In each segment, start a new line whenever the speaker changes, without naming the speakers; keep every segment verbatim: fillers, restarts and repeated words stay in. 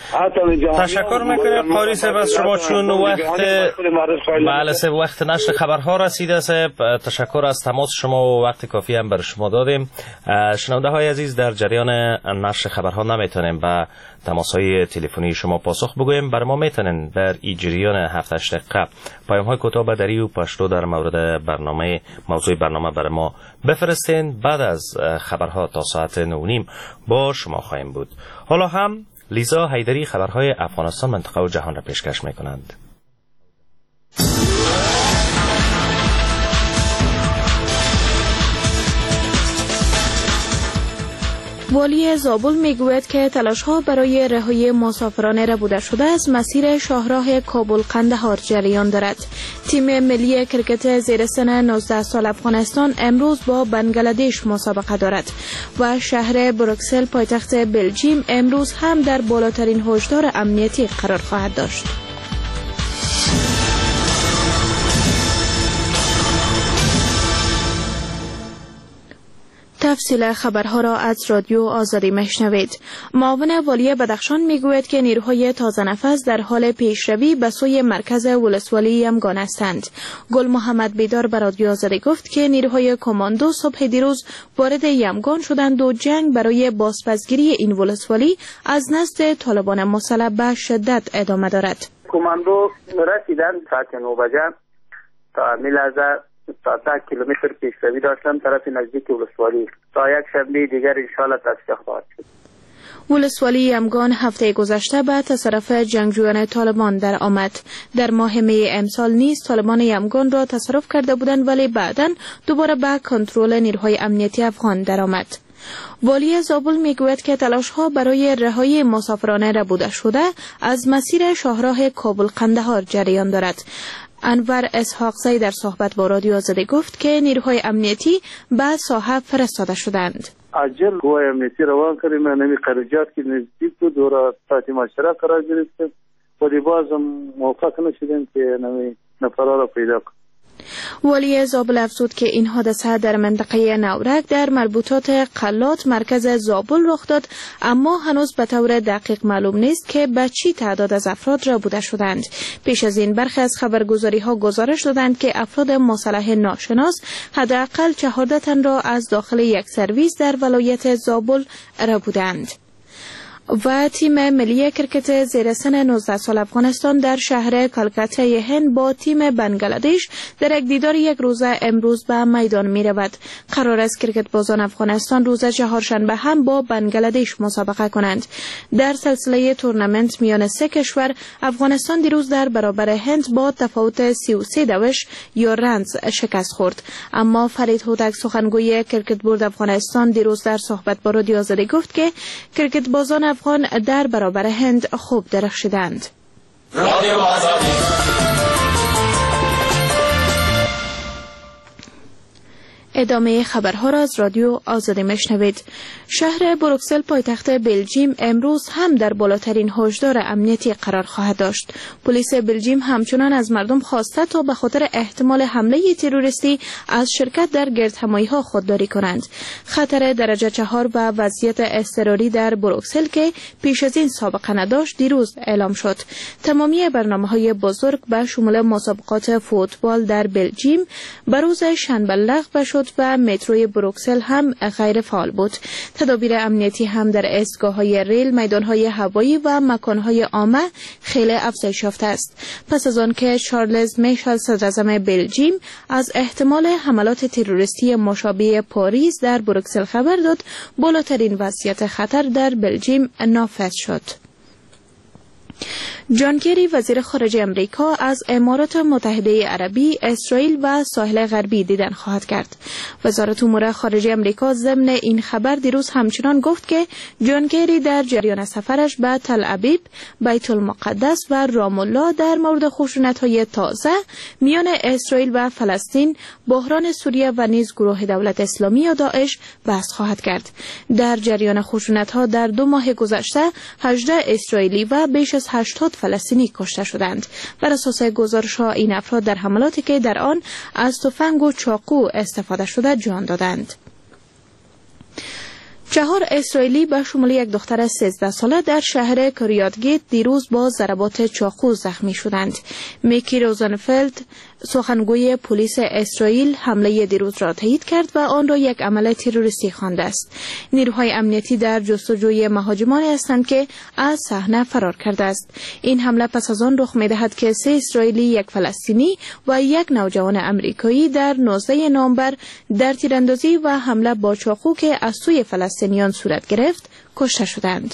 تشکر میکنیم قاری صاحب از شما، چون وقت بله صاحب وقت نشر خبرها رسیده صاحب. تشکر از تماس شما و وقت کافی هم بر شما دادیم. شنونده های عزیز، در جریان نشر خبرها نمیتونیم به تماس های تلفنی شما پاسخ بگوییم. بر ما میتونین در این جریان هفت هشت دقیقه پیام های کوتاه به دری و پشتو در مورد برنامه موضوع برنامه بر ما بفرستین. بعد از خبرها تا ساعت نه و نیم با شما خواهیم بود. حالا هم لیزا حیدری خبرهای افغانستان، منطقه و جهان را پیشکش میکنند.
والی زابل میگوید که تلاش‌ها برای رهایی مسافران ربوده شده از مسیر شاهراه کابل قندهار جریان دارد. تیم ملی کرکت زیر سن نوزده سال افغانستان امروز با بنگلادش مسابقه دارد و شهر بروکسل پایتخت بلژیم امروز هم در بالاترین هشدار امنیتی قرار خواهد داشت. تفصیل خبرها را از رادیو آزادی میشنوید. معاون والی بدخشان میگوید که نیروهای تازه نفس در حال پیشروی به سوی مرکز ولسوالی یمگان هستند. گل محمد بیدار به رادیو آزادی گفت که نیروهای کماندو صبح دیروز وارد یمگان شدند و جنگ برای بازپسگیری این ولسوالی از نزد طالبان مسلح به شدت ادامه دارد.
کماندو رسیدند ساعت نه بجه تا میلحظه ساعت کیلومتر پیشروی داشتن طرف نزدیک ولسوالی. تا یک شنبه دیگر انشاءالله تصفیه خواهد شد.
ولسوالی یمگان هفته گذشته به تصرف جنگجویان طالبان در آمد. در ماه می امسال نیز طالبان یمگان را تصرف کرده بودند، ولی بعداً دوباره به کنترل نیروهای امنیتی افغان در آمد. والی زابل میگوید که تلاش‌ها برای رهایی مسافران ربوده شده از مسیر شاهراه کابل قندهار جریان دارد. انور اسحاقزی در صحبت با رادیو آزادی گفت که نیروهای امنیتی به ساحه فرستاده شدند.
عجل قوای امنیتی روان کردیم، نمی خارجات که نزدیک بود دورا ساعت مشترک قرار گرفتیم، ولی بازم موفق نشدیم که نمی نفرها را پیدا کنیم.
والی زابل افزود که این حادثه در منطقه نورک در مربوطات قلات مرکز زابل رخ داد، اما هنوز به طور دقیق معلوم نیست که به چی تعداد از افراد ربوده شدند. پیش از این برخی از خبرگزاری ها گزارش دادند که افراد مسلح ناشناس حداقل چهارده تن را از داخل یک سرویس در ولایت زابل ربودند. و تیم ملی کرکت زیر سن نوزده سال افغانستان در شهر کلکته هند با تیم بنگلادش در یک دیدار یک روزه امروز به میدان می رود. قرار است کرکت بازان افغانستان روز چهارشنبه هم با بنگلادش مسابقه کنند. در سلسله تورنمنت میان سه کشور افغانستان دیروز در برابر هند با تفاوت سی و سه دوش یا رنز شکست خورد. اما فرید هوتک سخنگوی کرکت بورد افغانستان دیروز در صحبت با رادیو آزادی گفت که کرکت بازان افغان در برابر هند خوب درخشیدند. ادامه خبرها را از رادیو آزادی میشنوید. شهر بروکسل پایتخت بلژیم امروز هم در بالاترین هشدار امنیتی قرار خواهد داشت. پلیس بلژیم همچنان از مردم خواسته تا به خاطر احتمال حمله تروریستی از شرکت در گردهمایی‌ها خودداری کنند. خطر درجه چهار و وضعیت اضطراری در بروکسل که پیش از این سابقه نداشت دیروز اعلام شد. تمامی برنامه‌های بزرگ به شمول مسابقات فوتبال در بلژیم به روز شنبه لغو شد و متروی بروکسل هم غیر فعال بود. تدابیر امنیتی هم در ایستگاه‌های ریل، میدان‌های هوایی و مکان‌های عامه خیلی افزایش یافته است. پس از آن که چارلز میشل صدراعظم بلژیم از احتمال حملات تروریستی مشابه پاریس در بروکسل خبر داد، بالاترین وضعیت خطر در بلژیم نافذ شد. جان کری وزیر خارجه امریکا از امارات متحده عربی، اسرائیل و ساحل غربی دیدن خواهد کرد. وزارت امور خارجه امریکا ضمن این خبر دیروز همچنان گفت که جان کری در جریان سفرش به تل ابیب، بیت المقدس و رام الله در مورد خشونت‌های تازه میان اسرائیل و فلسطین، بحران سوریه و نیز گروه دولت اسلامی یا داعش بحث خواهد کرد. در جریان خشونت‌ها در دو ماه گذشته هجده اسرائیلی و بیش از هشتاد فلسطینی کشته شدند. بر اساس گزارش‌ها این افراد در حملاتی که در آن از تفنگ و چاقو استفاده شده جان دادند. چهار اسرائیلی به شمول یک دختر سیزده ساله در شهر کریات دیروز با ضربات چاقو زخمی شدند. میکی روزنفلد سخنگوی پلیس اسرائیل حمله دیروز را تایید کرد و آن را یک عمل تروریستی خوانده است. نیروهای امنیتی در جستجوی مهاجمانی هستند که از صحنه فرار کرده است. این حمله پس از آن رخ می‌دهد که سه اسرائیلی، یک فلسطینی و یک نوجوان امریکایی در نوزدهم نوامبر در تیراندازی و حمله با چاقو که از سوی فلسطینیان صورت گرفت کشته شدند.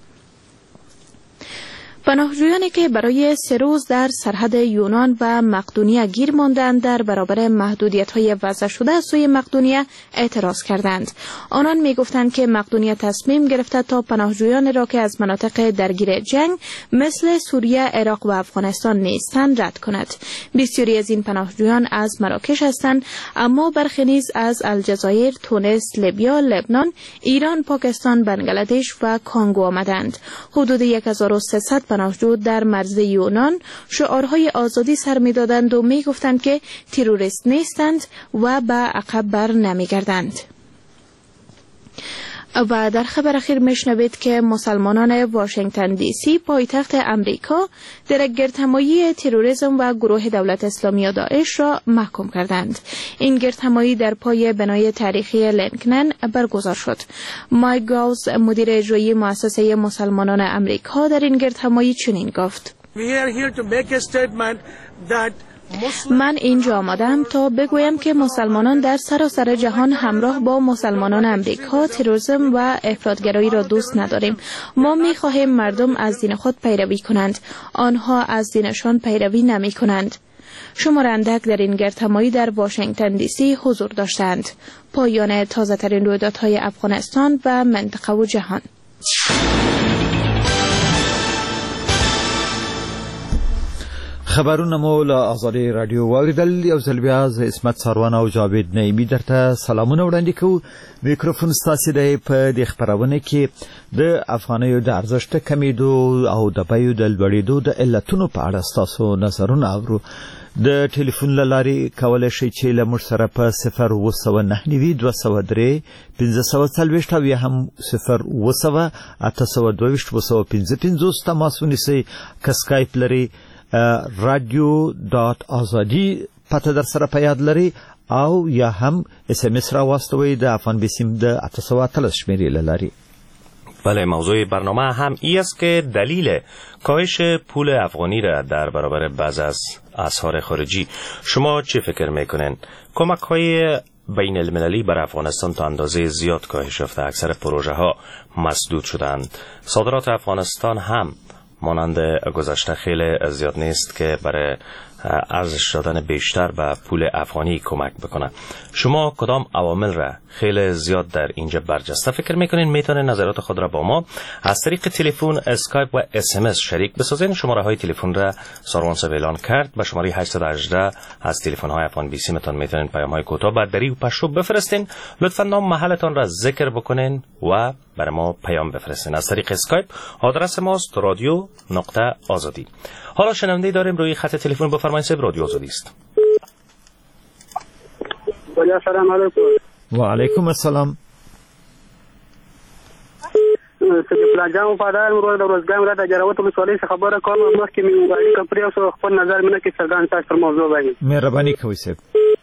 پناهجویانی که برای سه روز در سرحد یونان و مقدونیه گیر ماندند در برابر محدودیت‌های وضع شده از سوی مقدونیه اعتراض کردند. آنان می‌گفتند که مقدونیه تصمیم گرفته تا پناهجویان را که از مناطق درگیر جنگ مثل سوریه، عراق و افغانستان نیستند رد کند. بسیاری از این پناهجویان از مراکش هستند، اما برخی نیز از الجزایر، تونس، لیبیا، لبنان، ایران، پاکستان، بنگلادش و کانگو آمدند. حدود هزار و سیصد پناهجو در مرز یونان شعارهای آزادی سر می‌دادند و می‌گفتند که تروریست نیستند و به عقب بر نمی‌گردند. و در خبر اخیر میشنوید که مسلمانان واشنگتن دی سی پایتخت امریکا در گردهمایی تروریسم و گروه دولت اسلامی و داعش را محکوم کردند. این گردهمایی در پای بنای تاریخی لینکن برگزار شد. مایک گاوز مدیر اجرایی مؤسسه مسلمانان امریکا در این گردهمایی چنین گفت: من اینجا آمدم تا بگویم که مسلمانان در سراسر جهان همراه با مسلمانان امریکا تروریسم و افراطگرایی را دوست نداریم. ما می خواهیم مردم از دین خود پیروی کنند. آنها از دینشان پیروی نمی کنند. شمار اندک در این گردهمایی در واشنگتن دی سی حضور داشتند. پایان تازه ترین رویدادهای افغانستان و منطقه و جهان.
خبرونه مو له آزادی رادیو واوریدل. یو ځل بیا زه عصمت ساروان او جاوید نعیمي درته سلامونه وړاندې کوو. میکروفون ستاسو دی په دې خپرونه کې د افغانیو د ارزښت کمیدو او د بیو د لوړېدو د علتونو په اړه ستاسو نظرونه اورو. د ټلیفون له لارې کولی شئ چې له موږ سره په صفر اوه سوه نهه نوي دوه سوه درې پنځه سوه څلوېښت او یا هم صفر اوه سوه اته سوه دوه ویشت اوه سوه پنځه پنځوس تماس ونیسئ. که سکایپ لري رادیو دات آزادی پته در سره په یاد لري او یا هم اس ام اس را واستوي د افغان بیسیم د اته سوه اتلس شمیرې له لارې.
بله، موضوع برنامه هم ای است که دلیل کاهش پول افغانی را در برابر بعض از اسعار خارجی شما چه فکر میکنین؟ کمک های بین المللی بر افغانستان تا اندازه زیاد کاهش یافته، اکثر پروژه ها مسدود شدند. صادرات افغانستان هم مانند گذشته خیلی زیاد نیست که برای ارزش دادن بیشتر به پول افغانی کمک بکنه. شما کدام عوامل را خیلی زیاد در اینجا برجسته فکر میکنین؟ میتونین نظرات خود را با ما از طریق تلفن، اسکایپ و اس ام اس شریک بسازین. شماره های تلفن را ساروان صاحب اعلان کرد. به شماره هشتصد و هجده از تلفن های افغان بی سی متون میتونین پیام های کوتاه بر دری و پشو بفرستین. لطفا نام محلتان را ذکر بکنین و برای ما پیام بفرستین. از طریق اسکایپ آدرس ماست رادیو نقطه آزادی. حالا شنونده داریم روی خط تلفن. بفرمایید صاحب، رادیو آزادی است.
سلام علیکم.
و علیکم السلام.
سګ پلاجان وفادار ورو د روزګان را د جراوت ولسوالۍ څخه خبره کوم. مخکې مې وایي کپری او خپل نظر مینه کې څرګند تاسو پر موضوع باندې
مهرباني کوئ صاحب.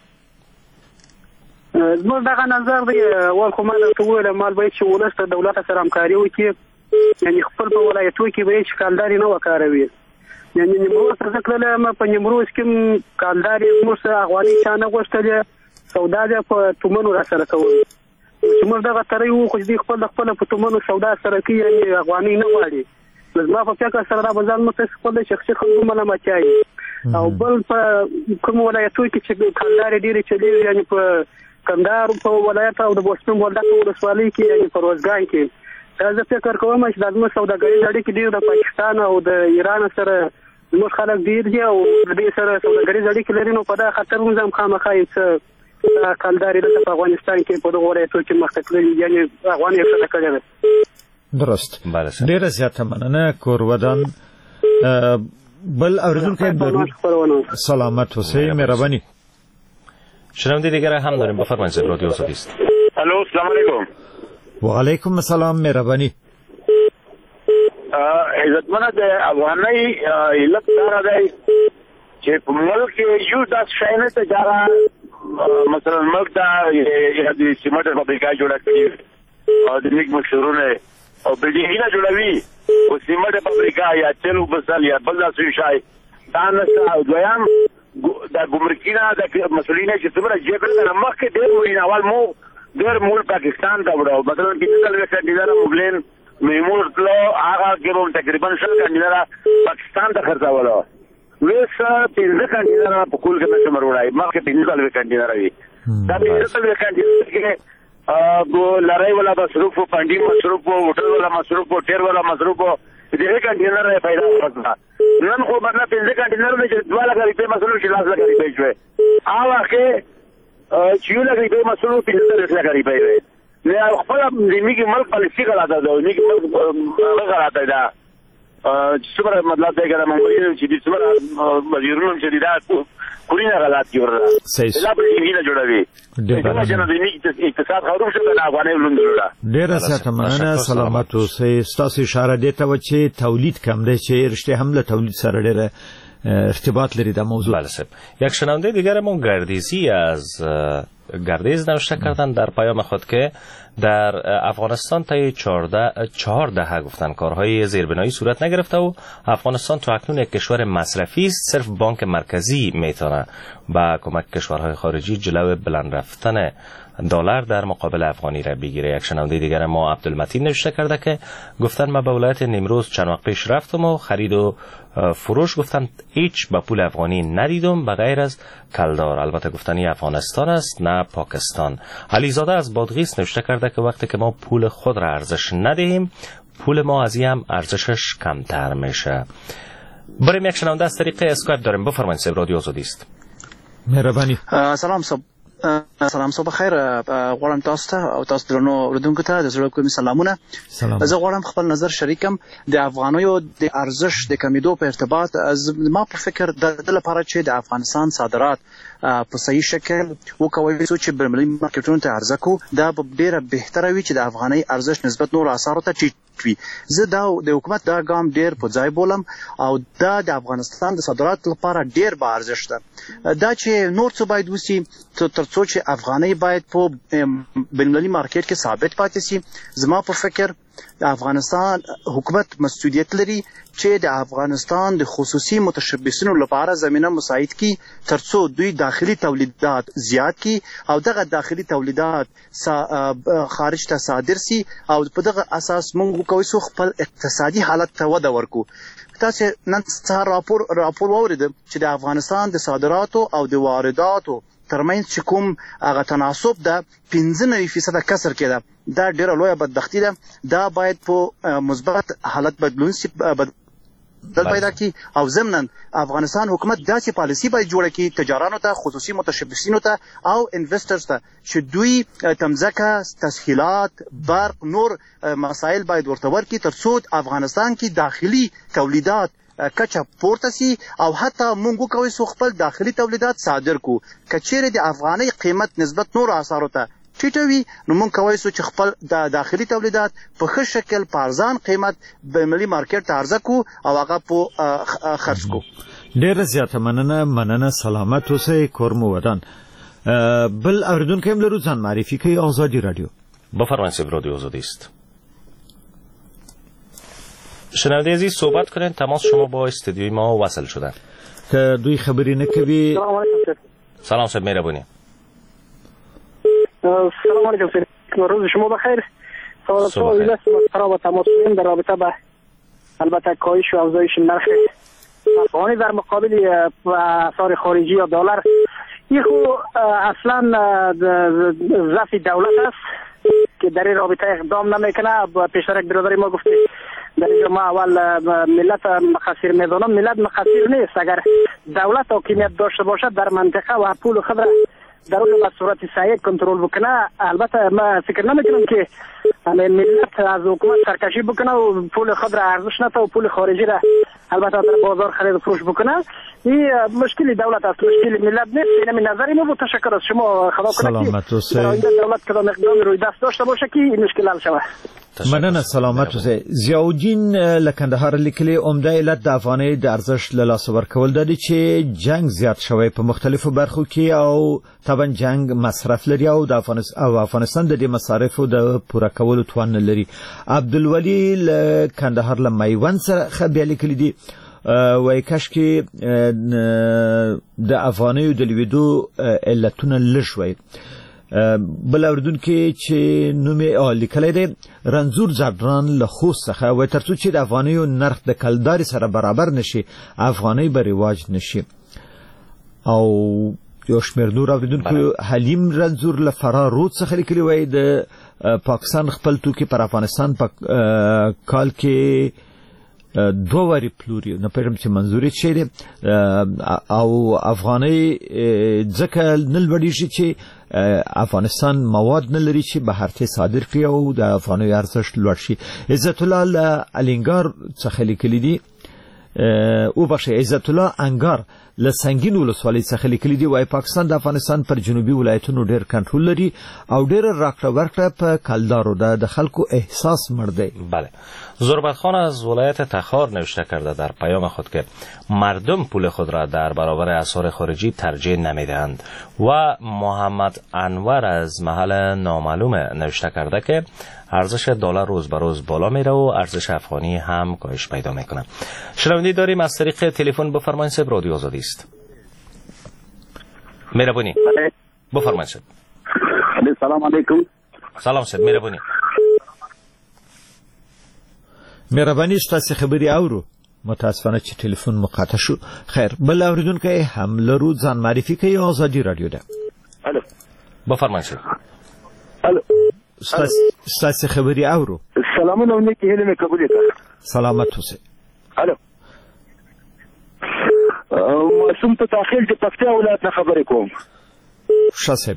زموږ دغه نظر دی ول خو ما ته وویل مال باید چې ولس ته دولت سره همکاري وکړي، یعنی خپل په ولایتو کې به هیڅ کالداري نه وکاروي. یعنی نیمروز ته ځکه ما په نیمروز کې کالداري موږ افغاني چا نه غوښتل، سودا ده په تومنو را سره کوي. چې موږ دغه ترې وو خو دې خپل خپل په تومنو سودا سره کوي، یعنی افغاني نه غواړي. زما په فکر سره دا بازار مته خپل شخصي خلکو ملامتایي. او بل په کوم ولایتو کې چې کالداري ډېرې چلي، یعنی په کندهار په ولایت او د بوستون ولایت ولسوالۍ کې، یعنی په روزګان کې زه فکر کوم چې د زموږ سوداګریز اړیکې ډېر د پاکستان او د ایران سره زموږ خلک ډېر دي او د دې سره سوداګریز اړیکې لري. نو په دا خطر موږ هم خامخا یو څه کالداري دلته په افغانستان کې په دغو ولایتو کې مخته تللي، یعنی افغاني یې ښه کړې ده.
درست. ډېره زیاته مننه. کور ودان بل اورېدونکی درود سلامت اوسئ. مهرباني.
شنونده دیگر هم داریم. بفرمایید رادیو آزادی است.
الو، سلام علیکم.
وعلیکم السلام مهرباني.
عزتمنه د افغاني علت دار دی چې په ملک یو داس شاینه ته جارا مثلا ملک دا د سیمټ فابریکه جوړه کړې او د نیک مشورونه او بلډینګونه جوړوي او سیمټ فابریکه یا تلو بسل یا بل څه شي دا نه دویم دا ګمرکینه د مسولینه چې څومره جګړه نه مخکې ډېر وړي اول مو ډېر مول پاکستان ته وړو مثلا کې څه لږه ډیلر مبلین میمور کلو هغه کې هم تقریبا شل ډیلر پاکستان ته خرڅاوله ویس پنځه کانډینر په کول کې نشه مروړای مخکې پنځه لږه کانډینر وي دا پنځه لږه کانډینر کې ګو لړای ولا مصروف پاندی مصروف هوټل ولا مصروف ټیر ولا مصروف دغه کانټینر نه پیدا کړل نن خو باندې پنځه کانټینر نه چې دواله غریب په مسلو چې لاس لګري پېښ وي هغه کې چې یو لګري په مسلو پنځه لګري پېښ وي نه خپل د میګي ملک پالیسي غلاته ده میګي ملک غلاته ده څومره مطلب دی ګره مونږ چې د څومره وزیرونو چې دا کورینه غلط جوړه
صحیح
لا په دې نه جوړوي دغه چې د میګي اقتصاد خروج شته نه افغاني لوند جوړه
ډیر ساته مننه سلامت اوسئ. ستاسو اشاره دی ته چې تولید کم دی چې رشته هم له تولید سره ډیره ارتباط لري در موضوع.
بله صاحب. یک شنونده دیگرمون گردیزی از گردیز نوشته کردن در پیام خود که در افغانستان طی چهار دهه گفتن کارهای زیربنایی صورت نگرفته و افغانستان تا اکنون یک کشور مصرفی است. صرف بانک مرکزی میتونه با کمک کشورهای خارجی جلو بلند رفتن دلار در مقابل افغانی را بگیره. یک شنونده دیگر ما عبدالمتین نوشته کرده که گفتن ما به ولایت نیمروز چند وقت پیش رفتم و خرید و فروش گفتن هیچ با پول افغانی ندیدم به غیر از کلدار. البته گفتنی افغانستان است نه پاکستان. علیزاده از بادغیس نوشته کرده که وقتی که ما پول خود را ارزش ندهیم پول ما از هم ارزشش کمتر میشه. بریم یک شنونده از طریق اسکایپ داریم. بفرمایید سب رادیو آزادی است.
مهرباني.
سلام صاحب. سلام صبح خیر. غواړم تاسو ته او تاسو درنو اوریدونکو ته د زړه کومې سلامونه. زه غواړم خپل نظر شریکم د افغانیو د ارزش د کمیدو په ارتباط. ما په فکر د لپاره چې د افغانستان صادرات په صحیح شکل وکوي چې بین‌المللي مارکیټونو ته عرضه کو دا به ډیره بهتره وي چې د افغاني ارزش نسبت نور اسعارو ته ټیټ وي. زه دا د حکومت دا ګام ډیر په ځای بولم او دا د افغانستان د صادرات لپاره ډیر با ارزښت ده. دا چې نور څه باید وسی ترڅو چې افغاني باید په بین‌المللي مارکیټ کې ثابت پاتې شي. زما په فکر د افغانستان حکومت مسؤلیت لري چې د افغانستان د خصوصي متشبثینو لپاره زمينه مساعد کی ترڅو دوی داخلي تولیدات زیات کی او دغه داخلي تولیدات خارج ته صادر سي او په دغه اساس موږ کوي سو خپل اقتصادي حالت ته وده ورکو. تاسو نن سهار راپور راپور واورید چې د افغانستان د صادراتو او د وارداتو ترمنځ چې کوم هغه تناسب ده پنځه نوي فیصد کسر کېده. دا ډیره لویه بدبختي ده. دا باید په مثبت حالت بدلون سي دل پیدا کی او ضمناً افغانستان حکومت داسې پالیسی باید جوړه کړي تجارانو ته خصوصي متشبثینو ته او انویسټرز ته چې دوی تمځکه تسهیلات برق نور مسایل باید ورته ورکړي ترڅو افغانستان کې داخلي تولیدات کچا پورته سي او حتی مونږ کوي سو خپل داخلي تولیدات صادر کو. کچېره د افغاني قیمت نسبت نور اسعارو ته ټیټوي نو مونږ کوي سو چې خپل د داخلي تولیدات په ښه شکل په ارزان قیمت به ملي مارکیټ ته عرضه کو او هغه په خرڅ کو.
ډېر زیاته مننه مننه سلامت اوسئ. کورمو ودان بل اوریدونکو هم لرو ځان معرفي کوي. آزادی رادیو.
بفرمایید سب رادیو آزادی است. شنونده عزیز صحبت کنین. تماس شما با استودیوی ما وصل شده.
که دوی خبری نکوی.
سلام علیکم.
سلام صاحب مهربانی.
سلام علیکم سر. روز شما بخیر. سوال است ما با تماس کنیم در رابطه با البته کاهش و افزایش نرخ افغانی در مقابل اسعار خارجی یا دلار. این خو اصلا ضعف دولت است که در این رابطه اقدام نمیکنه. پیشتر یک برادر ما گفته در اینجا ما اول ملت مقصر میدانم. ملت مقصر نیست. اگر دولت حاکمیت داشته باشد در منطقه و پول خود را در اون به صورت صحیح کنترل بکنه البته ما فکر نمیکنم که ملت از حکومت سرکشی بکنه و پول خود را ارزش نده و پول خارجی را البته در بازار خرید و فروش بکنه. این مشکلی دولت است، مشکلی ملت نیست. این نظری ما بود. تشکر از شما. خدا کنه که در آینده دولت کدام اقدام روی دست داشته باشه که این مشکل حل شود.
مننه. سلامت اوسئ. ضیاءالدین له کندهار لیکلي عمده علت د افغانۍ د ارزښت له لاسه ورکول د دې چې جنگ زیات شوی په مختلفو برخو کې او طبعا جنگ مصرف لري او د افغانستان او افغانستان د دې مصارفو د پوره کولو توان لري. عبدالولي له کندهار له میوند سره بیا لیکلي دي وای کاش کې د افغانۍ د لویدو علتونه لږ وای. بل اوردون کې چې نومې لیکلی دی رنځور زعفران له خوست څخه وای ترڅو چې د افغانیو نرخ د کلدارې سره برابر نشي افغانۍ به رواج نشي. او یو شمېر نور اوریدونکو حلیم رنځور له فرار رود څخه لیکلي وای د پاکستان خپل توکي پر افغانستان په کال کې دو واری پلوري. نه پېژنم چې منظوري څه دی او افغانۍ ځکه نه لوړېږي چې افغانستان مواد نه لري چې بهر ته صادر کړي او د افغانۍ ارزښت لوړ شي. عزت الله له الینګار څخه لیکلي دي او بخښئ عزت الله انګار له سنگین ولسوالۍ څخه لیکلي دي وای پاکستان د افغانستان پر جنوبي ولایتونو ډېر کنټرول لري او ډېر راکړه ورکړه په کلدارو ده د خلکو احساس مړ دی.
بله. زربت خان از ولایت تخار نوشته کرده در پیام خود که مردم پول خود را در برابر اسعار خارجی ترجیح نمیدهند و محمد انور از محل نامعلوم نوشته کرده که ارزش دلار روز به روز بالا میره و ارزش افغانی هم کاهش پیدا میکنه. شنوندی داریم از طریق تلفن. بفرمایید صاحب رادیو آزادی است. مهربانی بفرمایید صاحب.
سلام علیکم.
سلام صاحب مهربانی.
مهرباني ستاسو خبري اورو. متاسفانه چې ټلیفون مقاطع شو. خیر بل اوریدونکو هم لرو ځان معرفي کوي آزادي رادیو ده.
الو
بفرمایید صاحب.
الو
ستاسو خبري اورو.
سلامونه ونکي هله مې قبول کړه.
سلامت اوسئ.
الو معصوم ته تاخیر د پکتیا ولایت نه خبرې کوم.
ښه صاحب.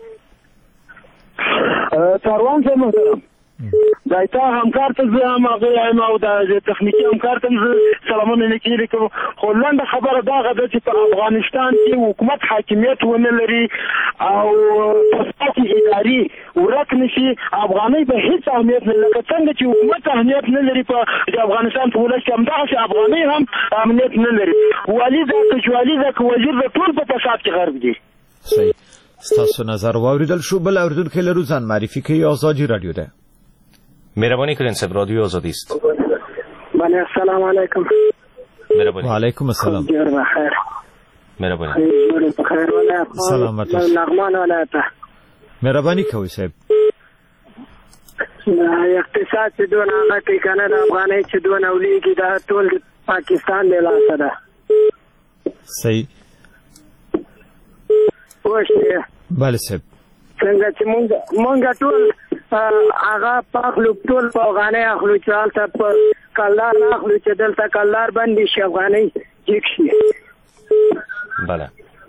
کاروان صاحب محترم دا ایتا همکار ته زه هم هغه یم او د تخنیکي همکار ته زه سلامونه لیکلي کوم. خو لنډه خبره دغه ده چې په افغانستان کې حکومت حاکمیت ونه لري او تاسو اداري ورک نشي افغانۍ به هیڅ اهمیت نه لري. څنګه چې حکومت اهمیت نه لري په افغانستان په ولایت کې همدغسې افغانۍ هم اهمیت نه لري. والي ده کجوالي ده که وزیر ده ټول په فساد کې غرق دي.
صحیح. ستاسو نظر واوریدل شو. بل اوریدونکی لرو ځان معرفي کوي آزادي رادیو ده.
مهربانی کنین صاحب رادیو آزادی است.
بله السلام علیکم.
مهربانی.
و علیکم السلام.
جور بخیر.
مهربانی.
جور بخیر ولایت.
سلامت.
لغمان ولایت.
مهربانی کوي صاحب.
اقتصاد چې دونه هغه کې کنه د افغانۍ چې دونه ولیږي دا ټول پاکستان دی لاسه ده.
صحیح.
وښه.
بله صاحب.
څنګه چې مونږ مونږ ټول هغه پاخلو ټول په افغانۍ اخلو چې هلته په کلدار اخلو چې دلته کلدار بندي شي افغانۍ جیک شي.
بله.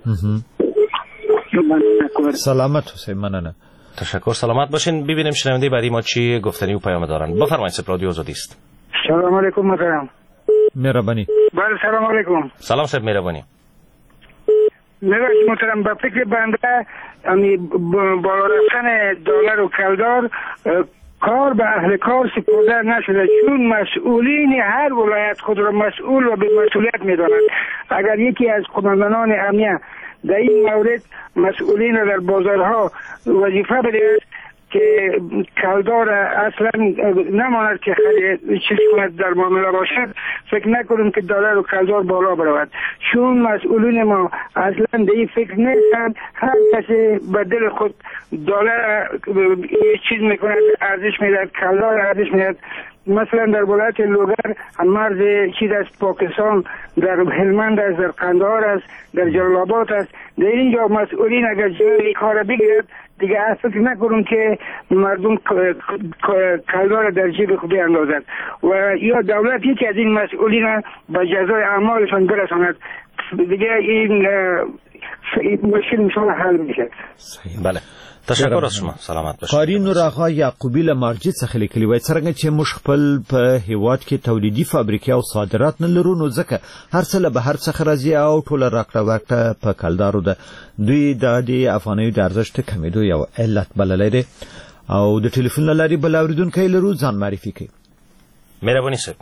سلامت حسین. مننه.
تشکر. سلامت باشین. ببینیم شنونده بعدی ما چی گفتنی و پیام دارن. بفرمایید صاحب رادیو آزادی است.
سلام علیکم محترم.
مهربانی.
بله سلام علیکم.
سلام صاحب مهربانی.
مهربانی محترم به فکر بنده یعنی بالا رفتن دلار و کلدار کار به اهل کار سپرده نشده چون مسئولین هر ولایت خود را مسئول و به مسئولیت می‌دانند. اگر یکی از قماندانان امنیت در این مورد مسئولین را در بازارها وظیفه بده که کلدار اصلا نماند که خیلی چیز کنند در معامله باشد فکر نکنیم که دلار و کلدار بالا برود چون مسئولین ما اصلا در این فکر نیستند. هر کسی به دل خود دلار چیز میکند ارزش میدهد کلدار ارزش میدهد. مثلا در ولایت لوگر مرز چیز از پاکستان در هلمند است در قندهار است در جلال آباد است. در اینجا مسئولین اگر جای کار بگیرد دیگه فکر نکنم که مردم کلدار در جیب خود بیاندازد و یا دولت یکی از این مسئولین به جزای اعمالشان برساند دیگه این مشکل میشه حل میشه.
بله تشکر از شما، سلامت باشید.
قاری نورآغا یعقوبی له مارجې څخه لیکلي وای څنګه چې موږ خپل په هیواد کې تولیدي فابریکې او صادرات نه لرو نو ځکه هر څه له بهر څخه راځي او ټول راکړه ورکړه په کلدارو ده. دوی د افغانیو د ارزښت کمیدو یو علت بللی دی او د ټلیفون له لارې بل اورېدونکی لرو، ځان معرفي کړئ.
مهرباني صاحب.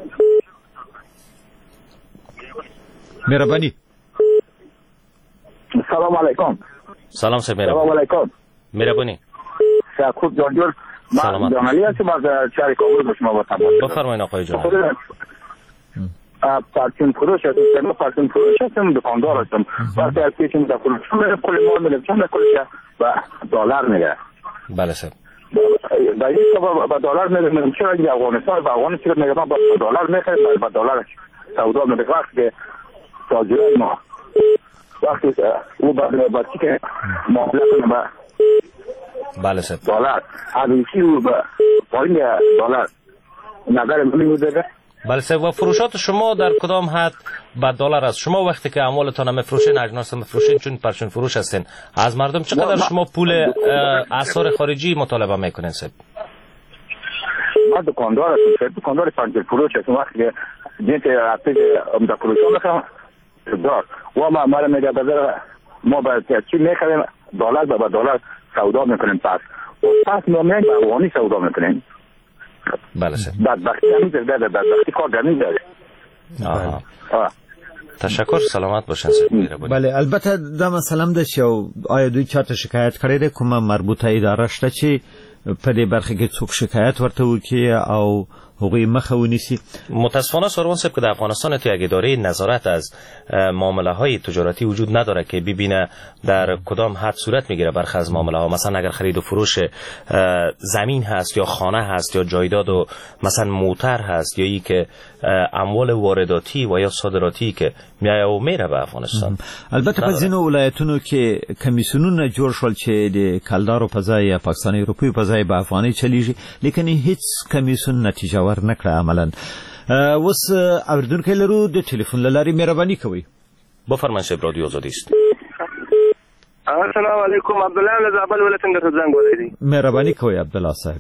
مهرباني.
سلام علیکم.
سلام صاحب.
سلام علیکم.
مهربانی.
خوب جان جور.
سلامت.
جانالی هستم از شهر کابل به شما با تماس.
بفرمایید آقای جان.
پارچین فروش هستم، پارچین فروش هستم، دکاندار هستم. وقتی از پیشم در فروشم میرم کل مال میرم، چند کلش با دلار میره.
بله صاحب.
با این سبب با دلار میرم، میرم چرا دیگه افغانستان با افغانستان میگم با دلار میخرم، با دلار سودا میکنم. وقتی تاجرای ما وقتی او با با چی که معامله کنه با
بله صاحب
دلار همیشه او با پایین دلار نظر من میده.
بله صاحب. و فروشات شما در کدام حد با دلار است؟ شما وقتی که اموالتان میفروشین، اجناس میفروشین، چون پرچون فروش هستین، از مردم چقدر شما پول اسعار خارجی مطالبه میکنین صاحب؟
ما دکاندار هستم، دکاندار پرچون فروش هستم. وقتی که جنس اپیج امدا فروش میکنم دار و ما ما میگه بازار ما با چی میخریم دلار با دلار سودا میکنیم، پس و پس ما میگیم با افغانی سودا میکنیم.
بله صاحب.
بدبختی همین داره، بدبختی کار داریم داره.
آها. تشکر، سلامت باشین صاحب.
بله البته دا مسئله ده چې آیا دوی چاته شکایت کړی دی کومه مربوطه اداره شته چې په دې برخه کې څوک شکایت ورته وکړي او حقوقی مخه ونیسی؟
متاسفانه سروان صاحب که در افغانستان توی یک اداره نظارت از معامله های تجارتی وجود نداره که ببینه در کدام حد صورت میگیره برخی از معامله ها. مثلا اگر خرید و فروش زمین هست یا خانه هست یا جایداد و مثلا موتر هست یا ای که اموال وارداتی و یا صادراتی که میایه و میره به افغانستان.
البته په ځینو ولایتونو کې کمیسیونونه جوړ شول چې د کلدارو په ځای یا پاکستاني روپیو په ځای به افغاني چلیږي، لیکن هیڅ کمیسیون نتیجه ور نکړه عملاً. اوس اوریدونکي لرو د ټلیفون له لارې، مهرباني کوئ.
بفرمایئ صاحب، رادیو آزادی است.
السلام علیکم. عبدالله له زابل ولایت څخه زنګ ولري.
مهرباني کوئ عبدالله صاحب.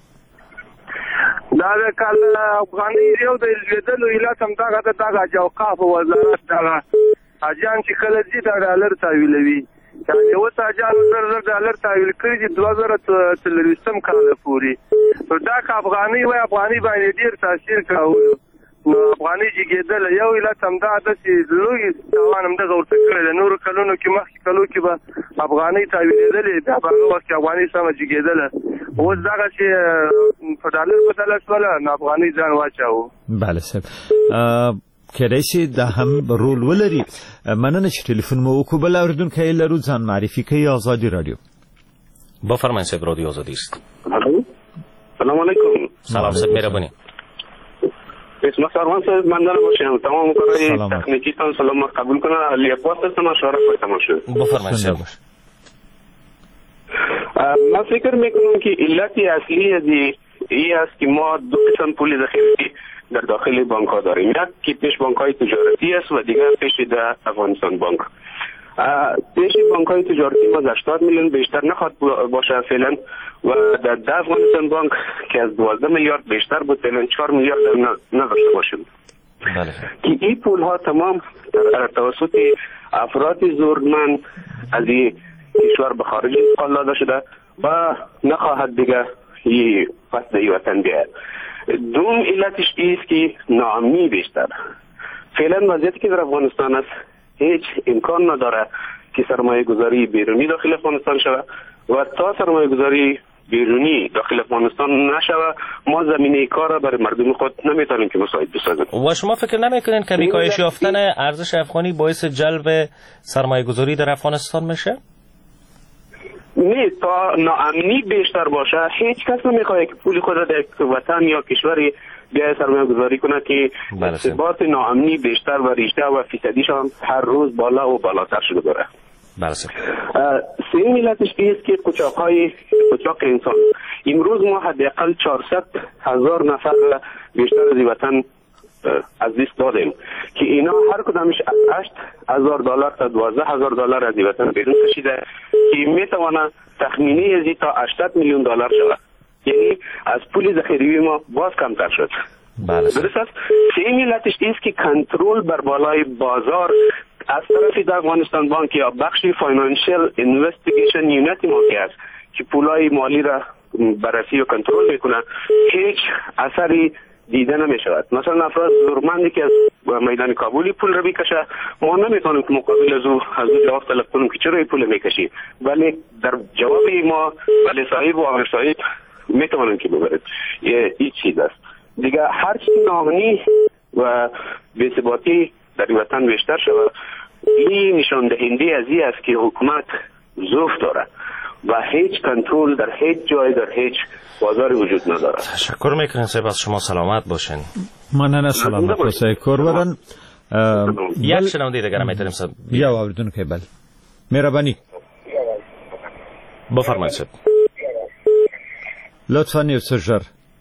دا د کال افغاني یو د لیدلو علت هم دا غته دا چې اوقاف وزارت دا اجان چې کله دې دا ډالر تحویلوي، چې یو اجان زر ډالر تحویل کړي چې دوه زره څلوېښتم کال پورې دا که افغاني وای افغاني باندې ډیر تاثیر کاوه. نو افغاني چې کېدل یو علت هم دا ده چې لوی تاوان هم دغه ورته کړی د نورو کلونو کې مخکې کلو کې به افغاني تحویلېدلې، دا په هغه وخت کې افغاني سمه چې کېدله. اوس دغه چې په ډالر بدله شوله نو افغاني ځان واچاوه.
بله صاحب، کېدای شي دا هم رول ولري. مننه چې ټلیفون مو وکړو. بل اورېدونکی لرو، ځان معرفي کوي. آزادی رادیو.
بفرمایئ صاحب، رادیو آزادی است.
سلام علیکم.
سلام صاحب، مهربانی.
اسم سروان صاحب مندل باشم. تمام کارهای تکنیکی تان سلام قبول کنه. علی عباس هستم، مشاور خودم شد.
بفرمایید صاحب.
من فکر میکنم که علت اصلی از این است که ما دو قسم پول ذخیره در داخل بانک ها داریم. یک که پیش بانک های تجارتی است و دیگر پیش در افغانستان بانک. پیش بانک های تجارتی ما هشتاد میلیون بیشتر نخواد باشه فعلا و در ده افغانستان بانک که از دوازده میلیارد بیشتر بود فعلا چهار میلیارد نداشته باشیم.
بله.
که این پول ها تمام در توسط افراد زورمند از این کشور به خارج انتقال داده شده و نخواهد دیگه این پس در وطن بیاید. دوم علتش ایست که ناامنی بیشتر. فعلا وضعیتی که در افغانستان است هیچ امکان نداره که سرمایه گذاری بیرونی داخل افغانستان شود و تا سرمایه گذاری بیرونی داخل افغانستان نشود ما زمینه کار را برای مردم خود نمیتونیم که مساعد بسازیم.
و شما فکر نمیکنین که کاهش یافتن ارزش افغانی باعث جلب سرمایه گذاری در افغانستان میشه؟
نه، تا ناامنی بیشتر باشه هیچ کس نمیخواد که پول خود در وطن یا کشوری بیای سرمایه گذاری کنه که ثبات ناامنی بیشتر و ریشه و فیصدیش هم هر روز بالا و بالاتر شده داره.
بله.
سوم علتش است که قاچاق‌های قاچاق انسان. امروز ما حداقل چهارصد هزار نفر بیشتر از وطن از دست دادیم که اینا هر کدامش از هشت هزار دلار تا دوازده هزار دلار از وطن بیرون کشیده
که میتونه تخمینی ازی تا هشتاد میلیون دلار شود، یعنی از پول ذخیروی ما باز کمتر شد.
بله.
درست است. سومین علتش است که کنترل بر بالای بازار از طرف افغانستان بانک یا بخش فاینانشل اینوستیگیشن یونیت ما که است که پولای مالی را بررسی و کنترل میکنه، هیچ اثری دیده نمی شود. مثلا افراد زورمندی که از میدان کابلی پول را بکشه، ما نمیتونیم که مقابل از او از او جواب طلب کنیم که چرا پول میکشی، ولی در جواب ما ولی صاحب و امیر صاحب میتونیم که ببرد. این چیز است دیگه. هر چی ناامنی و بی‌ثباتی در وطن بیشتر شود، این نشان دهنده از این است که حکومت ضعف داره و هیچ کنترل در هیچ جای در هیچ بازاری وجود نداره.
تشکر میکنم صاحب، از شما سلامت باشین.
مننه، سلامت باشید. کوربدن
یک شنونده دیگر میتونیم صاحب
یا آوردون که بله مهربانی
بفرمایید صاحب.
لطفا یوسف.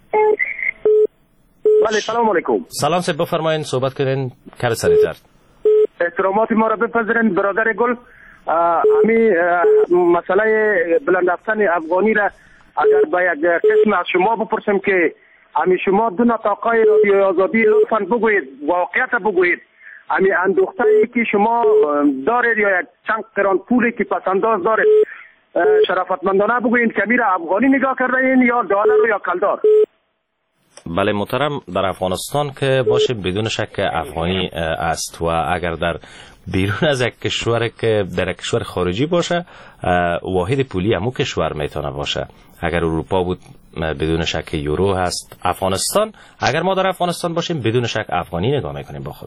بله سلام علیکم.
سلام صاحب، بفرمایید صحبت کنین کار سریعتر.
احترامات ما را بپذیرین برادر گل. امی مسئله بلند رفتن افغانی را اگر با یک قسم از شما بپرسم که امی شما دو نطاقای رادیو آزادی لطفاً بگویید، واقعیت بگویید، امی اندوخته‌ای که شما دارید یا یک چند قران پولی که پسنداز دارید شرافتمندانه بگویید که میره افغانی نگاه کرده این یا دلار یا کلدار.
بله محترم، در افغانستان که باشه بدون شک افغانی است و اگر در بیرون از یک کشور که در یک کشور خارجی باشه واحد پولی همو کشور میتونه باشه. اگر اروپا بود بدون شک یورو هست. افغانستان اگر ما در افغانستان باشیم بدون شک افغانی نگاه میکنیم با خود.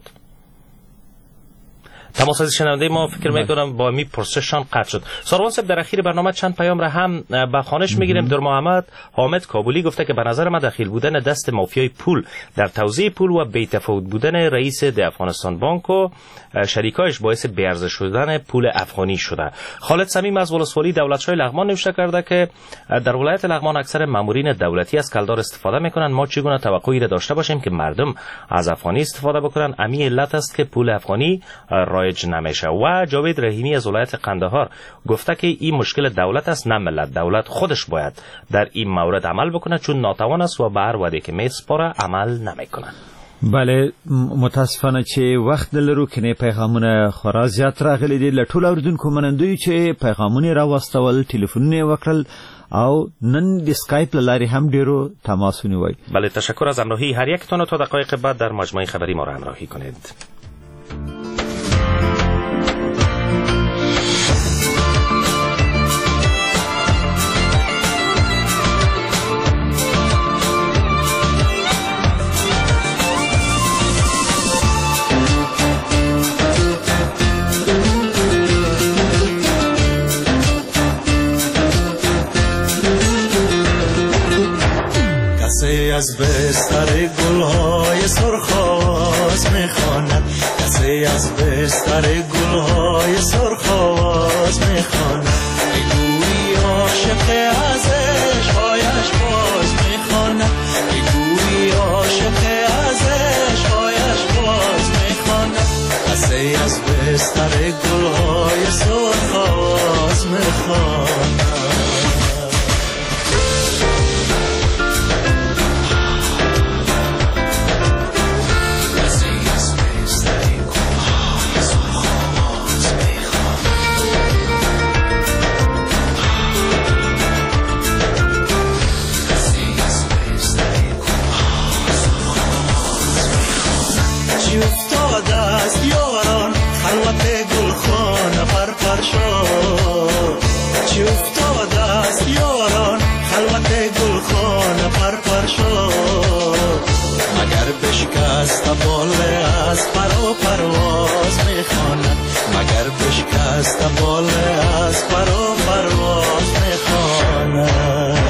تماس از شنونده ما فکر میکنم با می پرسششان قطع شد. ساروان صاحب در اخیر برنامه چند پیام را هم به خوانش میگیریم. در محمد حامد کابلی گفته که به نظر من دخیل بودن دست مافیای پول در توزیع پول و بی‌تفاوت بودن رئیس د افغانستان بانک و شریکایش باعث بی‌ارزش شدن پول افغانی شده. خالد صمیم از ولسوالی دولتشاه لغمان نوشته کرده که در ولایت لغمان اکثر مامورین دولتی از کلدار استفاده میکنن. ما چگونه توقعی را داشته باشیم که مردم از افغانی استفاده بکنن؟ امی علت است که پول افغانی رایج نمیشه. و جاوید رحیمی از ولایت قندهار گفته که این مشکل دولت است نه ملت. دولت خودش باید در این مورد عمل بکنه چون ناتوان است و به هر وعده که میسپاره عمل نمیکنه.
بله متاسفانه چې وخت لرو کنه پیغامونه خورا زیات راغلي دي لټول اوردونکو منندوی چې پیغامونه را واستول ټلیفونونه وکړل او نن د اسکایپ لاري هم ډیرو تماسونه وای.
بله تشکر از همراهی هر یکتون. تا دقایق بعد در مجموعه خبری ما را همراهی کنید.
از بستر گلهای سرخاز میخواند، کسی از بستر گلهای سرخاز میخواند. بگویی عاشق ازش هایش باز میخواند، بگویی عاشق ازش هایش باز میخواند. کسی از بستر گلهای سرخاز میخواند. چی افتاده است یاران خلوت گلخانه پرپر شد، مگر بشکست باله از پر و پرواز میخواند، مگر بشکست باله از پر و پرواز میخواند.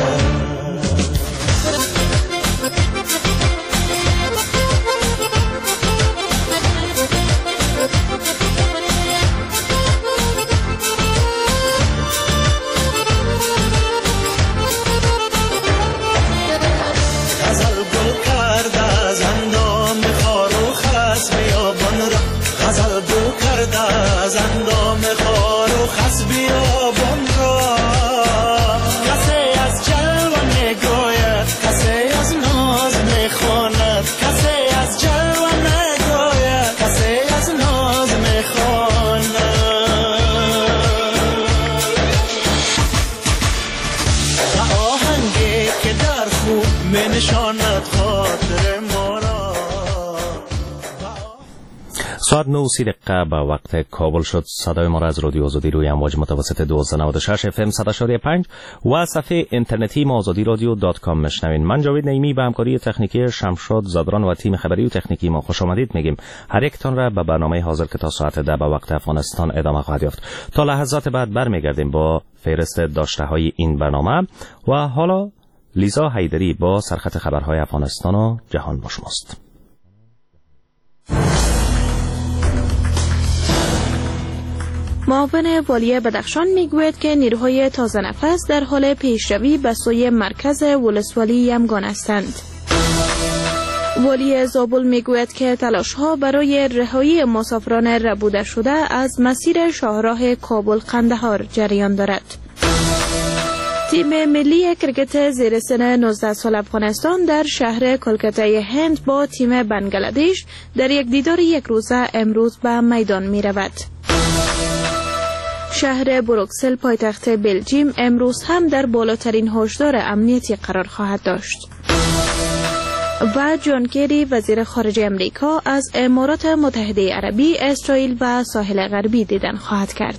ساعت نه و سی دقیقه به وقت کابل شد. صدای ما را از رادیو آزادی روی امواج متوسط دویست و نود و شش اف ام صد و شش و پنج و صفحه اینترنتی ما آزادی رادیو دات کام میشنوین. من جاوید نعیمی به همکاری تکنیکی شمشاد زادران و تیم خبری و تکنیکی ما خوش آمدید میگیم. هر یکتان را به برنامه حاضر که تا ساعت ده به وقت افغانستان ادامه خواهد یافت. تا لحظات بعد برمیگردیم با فهرست داشته های این برنامه و حالا لیزا حیدری با سرخط خبرهای افغانستان و جهان با شماست.
معاون والی بدخشان میگوید که نیروهای تازه نفس در حال پیشروی به سوی مرکز ولسوالی یمگان هستند. والی زابل میگوید که تلاش‌ها برای رهایی مسافران ربوده شده از مسیر شاهراه کابل قندهار جریان دارد. تیم ملی کرکت زیر سن نوزده سال افغانستان در شهر کلکته هند با تیم بنگلادش در یک دیدار یک روزه امروز به میدان می رود. شهر بروکسل پایتخت بلژیم امروز هم در بالاترین هشدار امنیتی قرار خواهد داشت. و جان کری وزیر خارجه امریکا از امارات متحده عربی، اسرائیل و ساحل غربی دیدن خواهد کرد.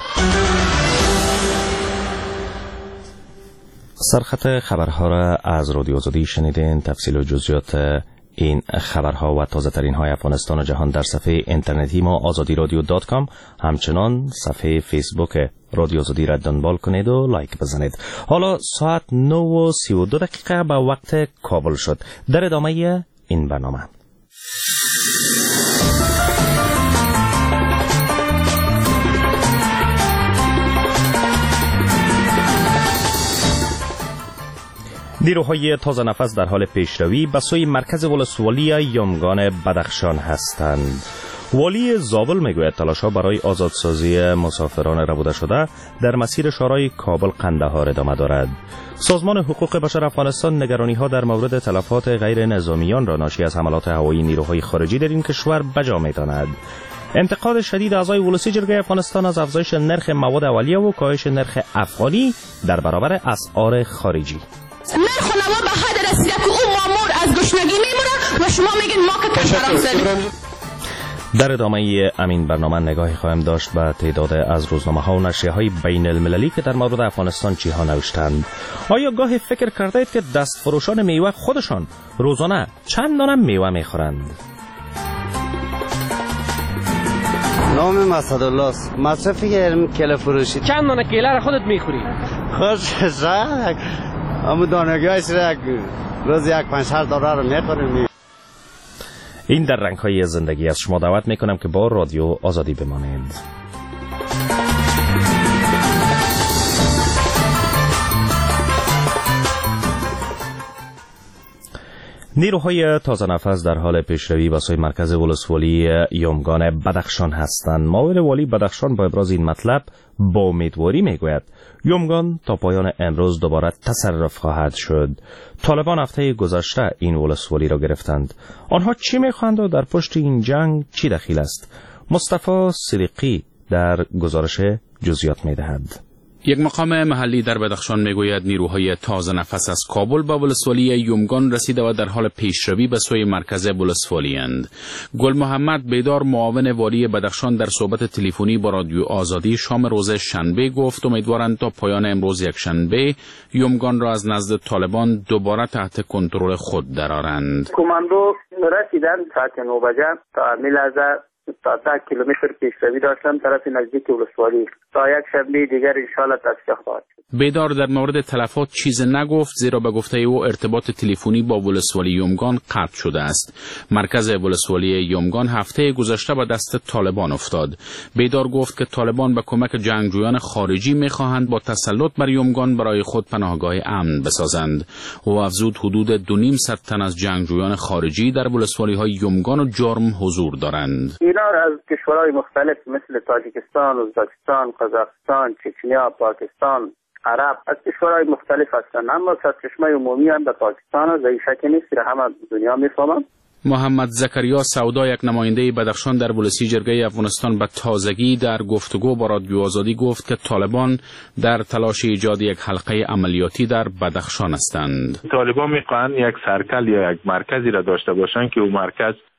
سرخط خبرها را از رادیو آزادی شنیدین. تفصیل و جزئیات این خبرها و تازه ترین های افغانستان و جهان در صفحه اینترنتی ما آزادی رادیو دات کام، همچنان صفحه فیسبوک رادیو آزادی را دنبال کنید و لایک بزنید. حالا ساعت نه و سی و دو دقیقه به وقت کابل شد. در ادامه این برنامه نیروهای تازه نفس در حال پیشروی به سوی مرکز ولسوالی یمگان بدخشان هستند. والی زابل میگوید تلاش‌ها برای آزادسازی مسافران ربوده شده در مسیر شاهراه کابل قندهار ادامه دارد. سازمان حقوق بشر افغانستان نگرانی‌ها در مورد تلفات غیر نظامیان را ناشی از حملات هوایی نیروهای خارجی در این کشور بجا می‌داند. انتقاد شدید اعضای ولسی جرگه افغانستان از افزایش نرخ مواد اولیه و کاهش نرخ افغانی در برابر اسعار خارجی.
نرخ و نوا به حد رسیده که اون مامور از گشنگی میمونه و شما میگین ما که کشورم زدیم.
در ادامه امین برنامه نگاهی خواهیم داشت به تعداد از روزنامه ها و نشریه های بین المللی که در مورد افغانستان چی ها نوشتند. آیا گاهی فکر کرده اید که دست فروشان میوه خودشان روزانه چند دانه میوه میخورند؟
نام اسدالله است. مصرف کیله فروشی.
چند دانه کیله را خودت میخوری؟
خوش شاید اما دانگاهش را روز یک پنج هر داره رو میخوریم.
این در رنگ‌های زندگی از شما دعوت میکنم که با رادیو آزادی بمانید. نیروهای تازه نفس در حال پیشروی به سوی مرکز ولسوالی یمگان بدخشان هستند. معاون والی بدخشان با ابراز این مطلب با امیدواری میگوید یمگان تا پایان امروز دوباره تصرف خواهد شد. طالبان هفته گذشته این ولسوالی را گرفتند. آنها چی میخواهند و در پشت این جنگ چی دخیل است؟ مصطفی صدیقی در گزارش جزئیات میدهد.
یک مقام محلی در بدخشان میگوید نیروهای تازه نفس از کابل به ولسوالی یمگان رسیده و در حال پیشروی به سوی مرکز ولسوالی اند. گل محمد بیدار معاون والی بدخشان در صحبت تلفنی با رادیو آزادی شام روز شنبه گفت امیدوارند تا پایان امروز یک شنبه یمگان را از نزد طالبان دوباره تحت کنترل خود درآورند.
کماندو رسیدن ساعت نه بجه تا میلازه تا ده کیلومتر پیشروی داشتن طرف نزدیک ولسوالی. تا یک شنبه دیگر انشالله تصفیه خواهد شد.
بیدار در مورد تلفات چیز نگفت زیرا به گفته او ارتباط تلفنی با ولسوالی یمگان قطع شده است. مرکز ولسوالی یمگان هفته گذشته به دست طالبان افتاد. بیدار گفت که طالبان به کمک جنگجویان خارجی می‌خواهند با تسلط بر یمگان برای خود پناهگاه امن بسازند. او افزود حدود دو نیم صد تن از جنگجویان خارجی در ولسوالی‌های یمگان و جرم حضور دارند.
اینا از کشورهای مختلف مثل تاجیکستان، ازبکستان، قزاقستان، چچنیا، پاکستان، عرب از کشورهای مختلف هستند، اما سرچشمه عمومی هم به پاکستان است و این شک نیست که همه دنیا میفهمند.
محمد زکریا سودا یک نماینده بدخشان در ولسی جرگه افغانستان به تازگی در گفتگو با رادیو آزادی گفت که طالبان در تلاش ایجاد یک حلقه عملیاتی در بدخشان هستند.
طالبان میخواهند یک سرکل یا یک مرکزی را داشته باشند که اون مرکز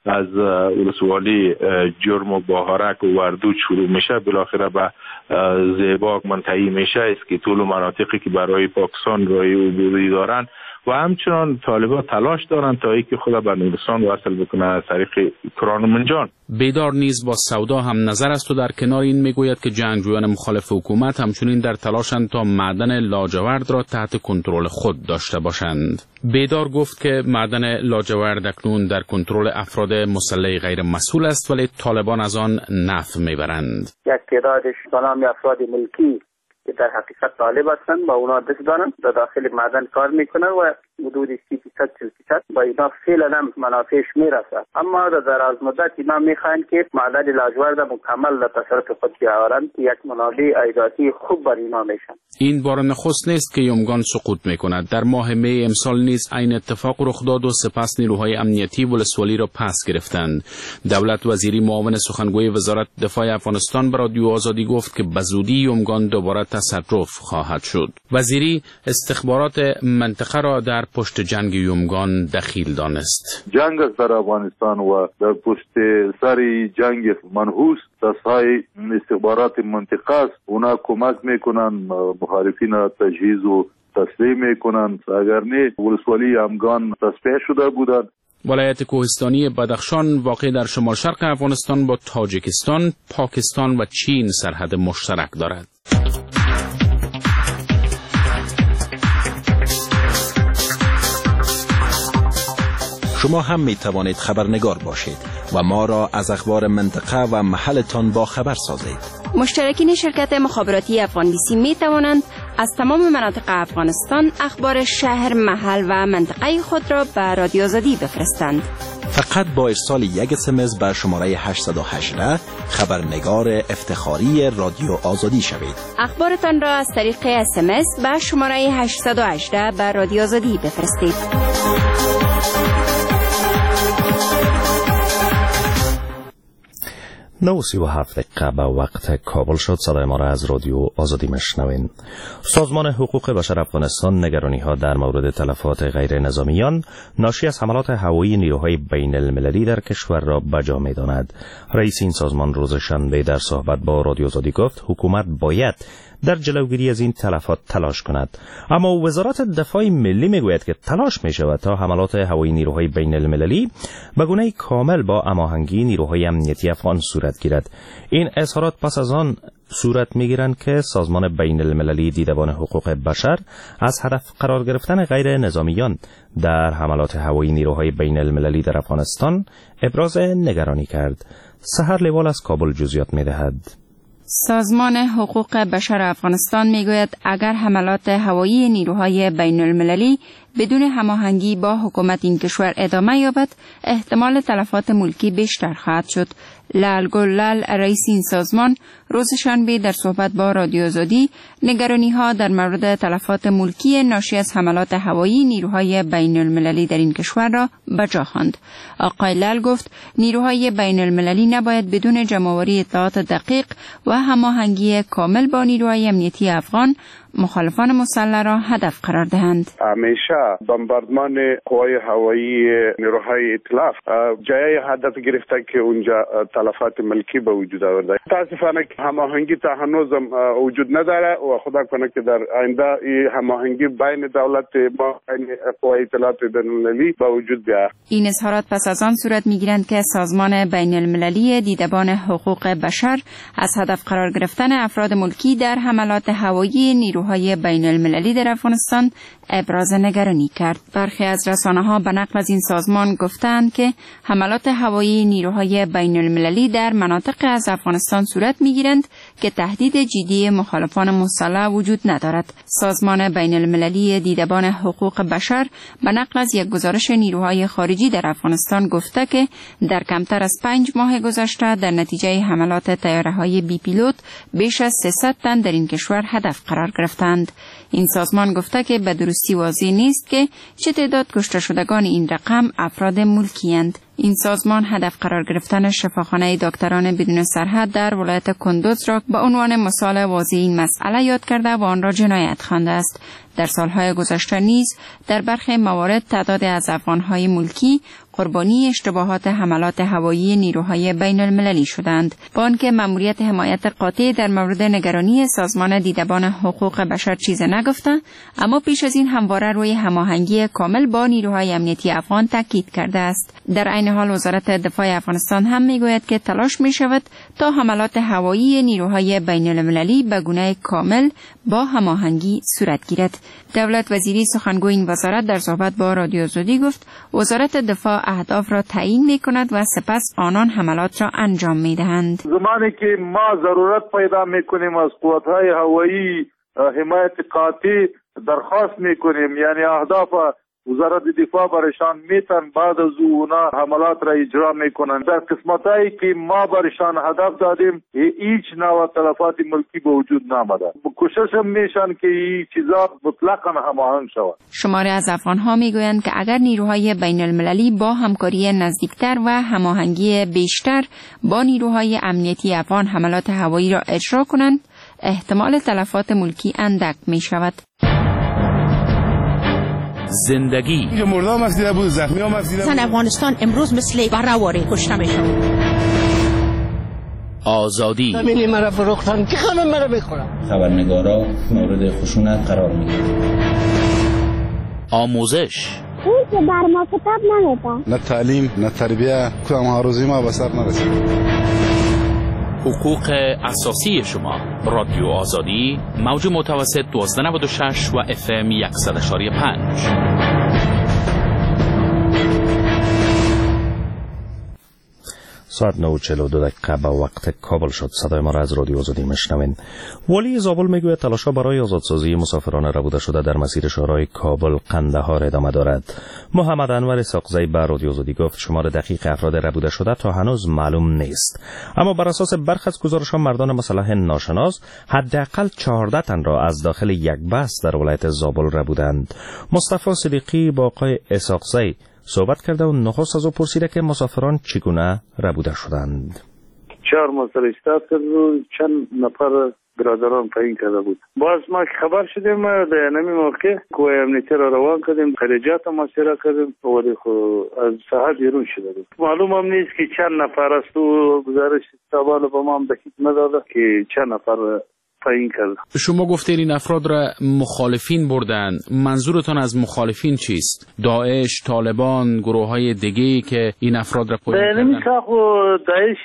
از ولسوالی جرم و باهرک و وردوج شروع میشه، بالاخره به زیباک منتهی میشه است که طول مناطقی که برای پاکستان راه عبوری دارن و همچنان طالبان تلاش دارن تا اینکه خود به نورستان وصل بکنه از طریق کرانمنجان.
بیدار نیز با سودا هم نظر است و در کنار این میگوید که جنگجویان مخالف حکومت همچنین در تلاشند تا معدن لاجورد را تحت کنترل خود داشته باشند. بیدار گفت که معدن لاجورد اکنون در کنترل افراد مسلح غیر مسئول است ولی طالبان از آن نفع میبرند.
یک تعدادش به نام افراد ملکی که در حقیقت طالب هستند با اونا دست دارن در داخل معدن کار میکنن و حدود سی فیصد چهل فیصد با اینا فعلا هم منافعش میرسه، اما در از مدت اینا میخواین که معدن لاجورد مکمل در تصرف خود بیاورند که یک منابع عایداتی خوب بر اینا میشن.
این بار نخست نیست که یومگان سقوط میکند. در ماه می امسال نیز این اتفاق رخ داد و سپس نیروهای امنیتی ولسوالی را پس گرفتند. دولت وزیری معاون سخنگوی وزارت دفاع افغانستان به رادیو آزادی گفت که به زودی یومگان دوباره تصرف خواهد شد. وزیری استخبارات منطقه را در پشت جنگ یومگان دخیل دانست.
جنگ است در افغانستان و در پشت سر جنگ منحوس دستهای استخبارات منطقه است. اونا کمک میکنن مخالفین را تجهیز و تسلیم میکنن، اگر نه ولسوالی یومگان تصفیه شده بودند.
ولایت کوهستانی بدخشان واقع در شمال شرق افغانستان با تاجیکستان، پاکستان و چین سرحد مشترک دارد.
شما هم می توانید خبرنگار باشید و ما را از اخبار منطقه و محلتان با خبر سازید.
مشترکین شرکت مخابراتی افغان بی سی می توانند از تمام مناطق افغانستان اخبار شهر، محل و منطقه خود را به رادیو آزادی بفرستند.
فقط با ارسال یک اسمس به شماره هشت یک هشت خبرنگار افتخاری رادیو آزادی شوید.
اخبارتان را از طریق اسمس به شماره هشت یک هشت به رادیو آزادی بفرستید.
نو سی و هفت دقیقه به وقت کابل شد. صدای ما را از رادیو آزادی مشنوین. سازمان حقوق بشر افغانستان نگرانی ها در مورد تلفات غیر نظامیان ناشی از حملات هوایی نیروهای بین المللی در کشور را بجا می داند. رئیس این سازمان روز شنبه در صحبت با رادیو آزادی گفت حکومت باید در جلوگیری از این تلفات تلاش کند، اما وزارت دفاع ملی میگوید که تلاش می شود تا حملات هوایی نیروهای بین المللی به گونه کامل با هماهنگی نیروهای امنیتی افغان صورت گیرد. این اظهارات پس از آن صورت میگیرند که سازمان بین المللی دیدبان حقوق بشر از هدف قرار گرفتن غیر نظامیان در حملات هوایی نیروهای بین المللی در افغانستان ابراز نگرانی کرد. سحر لیوال از کابل جزئیات میدهد.
سازمان حقوق بشر افغانستان میگوید اگر حملات هوایی نیروهای بین المللی بدون هماهنگی با حکومت این کشور ادامه یابد، احتمال تلفات ملکی بیشتر خواهد شد. لال گلال رئیس این سازمان روز شنبه در صحبت با رادیو آزادی نگرانی ها در مورد تلفات ملکی ناشی از حملات هوایی نیروهای بین المللی در این کشور را بجا خواند. آقای لال گفت نیروهای بین المللی نباید بدون جمع‌آوری اطلاعات دقیق و هماهنگی کامل با نیروهای امنیتی افغان مخالفان مسلح را هدف قرار دهند.
همیشه بمباردمان قوای هوایی نیروهای ائتلاف جای هدف گرفته که اونجا تلفات ملکی به وجود آورده. متاسفانه هماهنگی تا هنوز وجود نداره و خدا کنه که در آینده این هماهنگی بین دولت با قوای اطلاعات بین‌المللی به وجود بیاد.
این اظهارات پس از آن صورت میگیرند که سازمان بین المللی دیدبان حقوق بشر از هدف قرار گرفتن افراد ملکی در حملات هوایی نیروهای بین المللی در افغانستان ابراز نگرانی کرد. برخی از رسانه‌ها به نقل از این سازمان گفتند که حملات هوایی نیروهای بین المللی در مناطق از افغانستان صورت می‌گیرند که تهدید جدی مخالفان مسلح وجود ندارد. سازمان بین المللی دیدبان حقوق بشر به نقل از یک گزارش نیروهای خارجی در افغانستان گفته که در کمتر از پنج ماه گذشته در نتیجه حملات طیاره‌های بی پیلوت بیش از سیصد تن در این کشور هدف قرار گرفتند. این سازمان گفته که به درستی واضح نیست که چه تعداد کشته شدگان این رقم افراد ملکی‌اند. این سازمان هدف قرار گرفتن شفاخانه دکتران بدون سرحد در ولایت کندوز را به عنوان مثال واضح این مسئله یاد کرده و آن را جنایت خوانده است. در سالهای گذشته نیز در برخی موارد تعداد از افغانهای ملکی قربانی اشتباهات حملات هوایی نیروهای بین المللی شدند، با آنکه مأموریت حمایت قاطع در مورد نگرانی سازمان دیدبان حقوق بشر چیز نگفته، اما پیش از این همواره روی هماهنگی کامل با نیروهای امنیتی افغان تاکید کرده است. در عین حال وزارت دفاع افغانستان هم میگوید که تلاش می شود تا حملات هوایی نیروهای بین المللی به گونه کامل با هماهنگی صورت گیرد. دولت وزیری سخنگوی این وزارت در صحبت با رادیو آزادی گفت وزارت دفاع اهداف را تعیین می کند و سپس آنان حملات را انجام می دهند.
زمانی که ما ضرورت پیدا می کنیم از قوت‌های هوایی حمایت قاطع درخواست می کنیم، یعنی اهداف وزارت دفاع برشان میتن بعد از اونا حملات را اجرا میکنن. در قسمتایی که ما برشان هدف دادیم هیچ نوع تلفات ملکی به وجود نامده. کوشش هم میشن که این چیزا مطلقاً هماهنگ شود.
شماری از افغانها میگویند که اگر نیروهای بین المللی با همکاری نزدیکتر و هماهنگی بیشتر با نیروهای امنیتی افغان حملات هوایی را اجرا کنند، احتمال تلفات ملکی اندک می شود.
زندگی
مردم مفدیده بود، زخمی ها مفدیده بود.
زن افغانستان امروز مثل برهواری کشته می شود.
آزادی
زمینی مرا فروختن که خانم مرا بخورم.
خبرنگارا مورد خشونت قرار می گیرند.
آموزش
اون که بر ما کتاب نمیده.
نه تعلیم نه تربیه، کدام هاروزی ما به سر نرسید.
حقوق اساسی شما. رادیو آزادی، موج متوسط دوازده نود و شش و اف ام صد و پنج.
ساعت نه و چهل و دو دقیقه به وقت کابل شد. صدای ما را از رادیو آزادی میشنوین. والی زابل میگوید تلاش‌ها برای آزادسازی مسافران ربوده شده در مسیر شهرهای کابل قندهار ادامه دارد. محمد انور اسحاقزی به رادیو آزادی گفت شمار دقیق افراد ربوده شده تا هنوز معلوم نیست، اما بر اساس برخی از گزارش‌ها مردان مسلح ناشناس حداقل چهارده تن را از داخل یک بس در ولایت زابل ربودند. مصطفی صدیقی با آقای اسحاقزی صحبت کرده و نخست از او پرسیده که مسافران چگونه ربوده شدند.
چهار مسافر استاد کرد و چند نفر برادران پایین کرده بود. باز ما خبر شدیم در نمی موقع کوه امنیتی را روان کردیم، خریجات ما سیرا کردیم ولی خو از ساحت بیرون شده بود. معلوم هم نیست که چند نفر است و گزارش تابال با ما هم دقیق نداده که چند نفر پایین کرد.
شما گفتید این افراد را مخالفین بردن. منظورتان از مخالفین چیست؟ داعش، طالبان، گروه های دیگه‌ای که این افراد را پایین کردن؟
نمی ساخو داعش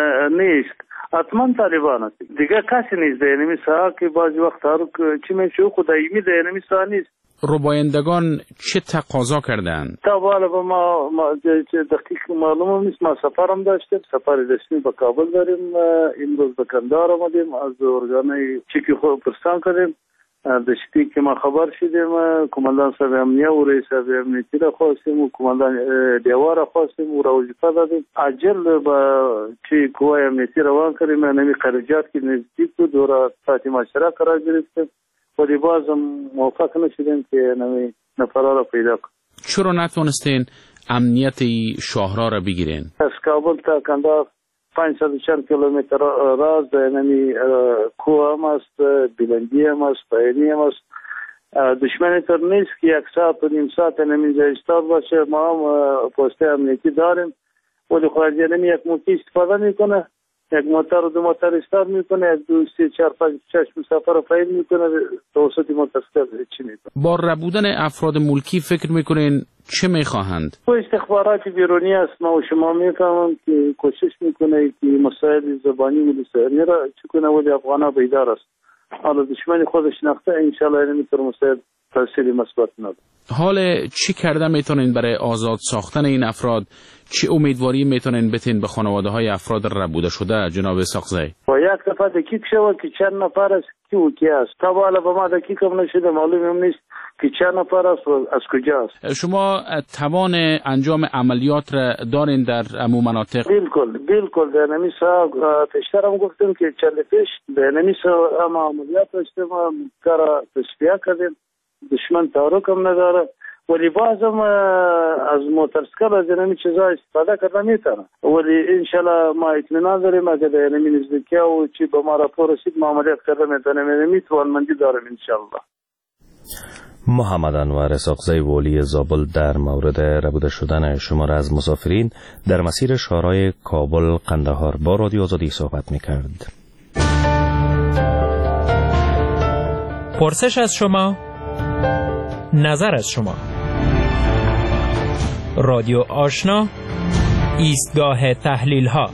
نیست، حتما طالبان است. دیگه کسی نیست در نمی ساخت که بعضی وقت هارو چی میشه خدایمی در نمی ساخت نیست.
ربایندگان چه تقاضا کردند؟
تا بالا با ما, ما دقیق معلوم نیست. ما سفرم داشتیم، سفر رسمی به کابل داریم، امروز به کندهار آمدیم، از ارگانای چیکی خود پرسان کردیم. دشتی که ما خبر شدیم کماندان صاحب امنیه و رئیس صاحب امنیتی را خواستیم و کماندان دیوار را خواستیم و را وظیفه دادیم عجل با چی قوای امنیتی روان کردیم. نمی خارجات که نزدیک بود و را ساعت معاشره قرار گرفتیم ولی باز هم موفق نشدیم که نمی نفرها را پیدا کنیم.
چرا نتونستین امنیت شاهراه را بگیرین؟
از کابل تا کندهار پانصد و چند کیلومتر راز نمی کوه هم است، بلندی هم است، پایینی هم است. دشمن تر نیست که یک ساعت و نیم ساعت نمی ایستاد باشه. ما هم پوسته امنیتی داریم ولی خارجی نمی یک موقع استفاده میکنه، یک موتر و دو موتر استاد میکنه، یک دو سی چهار پنج شش مسافر رو پایین میکنه، توسط متاسفر چی میکنه.
با ربودن افراد ملکی فکر میکنین چه میخواهند؟
و استخبارات بیرونی است. ما و شما میفهمم که کوشش میکنه که مسائل زبانی و لسانی را چکنه ولی افغانا بیدار است. حالا دشمن خودش نخته انشالله نمیتونه مسائل تاثیری مثبت نداره.
حال چی کرده میتونین برای آزاد ساختن این افراد؟ چه امیدواری میتونین بتین به خانواده های افراد ربوده شده جناب اسحاقزی؟
با یک دفعه دقیق شود که چند نفر است کی و کی است. تا بالا به ما دقیق هم نشده، معلوم هم نیست که چند نفر است و از کجا است.
شما توان انجام عملیات را دارین در امو مناطق؟
بالکل بالکل. در نمیسا پیشترم گفتم که چند پیش در نمیسا اما عملیات داشتیم، کار تشبیه کردیم. دشمن تحرک هم نداره ولی بازم از موتورسیکل از اینمی چیزا استفاده کردن میتونه. ولی انشالله ما اطمینان داریم اگه در اینمی نزدیکی و چی به ما راپور رسید ما عملیات کرده میتونیم اینمی توانمندی داریم انشالله.
محمد انور اسحاقزی والی زابل در مورد ربوده شدن شمار از مسافرین در مسیر شهرهای کابل قندهار با رادیو آزادی صحبت میکرد.
پرسش از شما، نظر از شما. رادیو آشنا، ایستگاه تحلیل ها.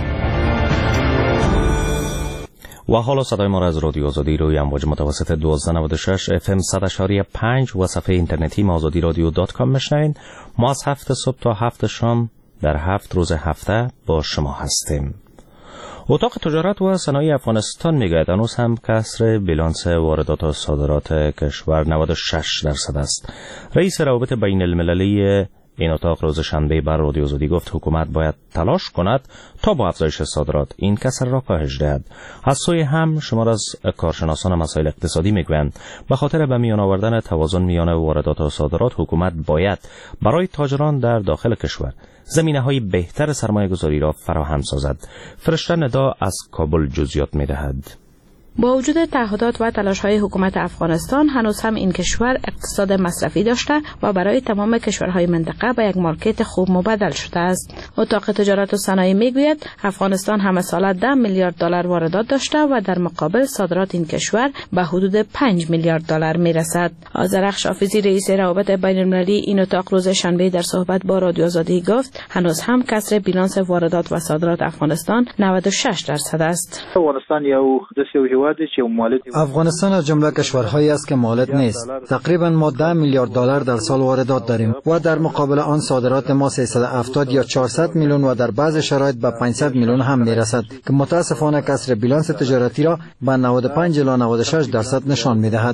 و حالا صدای ما را از رادیو آزادی روی امواج متوسط دوازده نود و شش اف ام صد اشاری پنج و صفحه اینترنتی آزادی رادیو دات کام میشنوید. ما از هفت صبح تا هفت شام در هفت روز هفته با شما هستیم. اتاق تجارت و صنایع افغانستان میگوید هنوز هم کسر بیلانس واردات و صادرات کشور نود و شش درصد است. رئیس روابط بین المللی این اتاق روز شنبه بر رادیو آزادی گفت حکومت باید تلاش کند تا با افزایش صادرات این کسر را کاهش دهد. از سوی هم شمار از کارشناسان مسائل اقتصادی میگویند به خاطر به میان آوردن توازن میان واردات و صادرات حکومت باید برای تاجران در داخل کشور زمینه‌های بهتر سرمایه‌گذاری را فراهم سازد. فرشته ندا از کابل جزئیات می‌دهد.
با وجود تعهدات و تلاش‌های حکومت افغانستان هنوز هم این کشور اقتصاد مصرفی داشته و برای تمام کشورهای منطقه به یک مارکت خوب مبدل شده است. اتاق تجارت و صنایع میگوید افغانستان همه ساله ده میلیارد دلار واردات داشته و در مقابل صادرات این کشور به حدود پنج میلیارد دلار میرسد. آذرخش حافظی رئیس روابط بین المللی این اتاق روز شنبه در صحبت با رادیو آزادی گفت هنوز هم کسر بیلانس واردات و صادرات افغانستان نود و شش درصد است.
افغانستان یو
افغانستان از جمله کشورهایی است که مالک نیست. تقریبا ما ده میلیارد دلار در سال واردات داریم و در مقابل آن صادرات ما سیصد و هفتاد یا چهارصد میلیون و در بعض شرایط به پانصد میلیون هم میرسد که متاسفانه کسر بیلانس تجارتی را به نود و پنج الی نود و شش درصد نشان میدهد.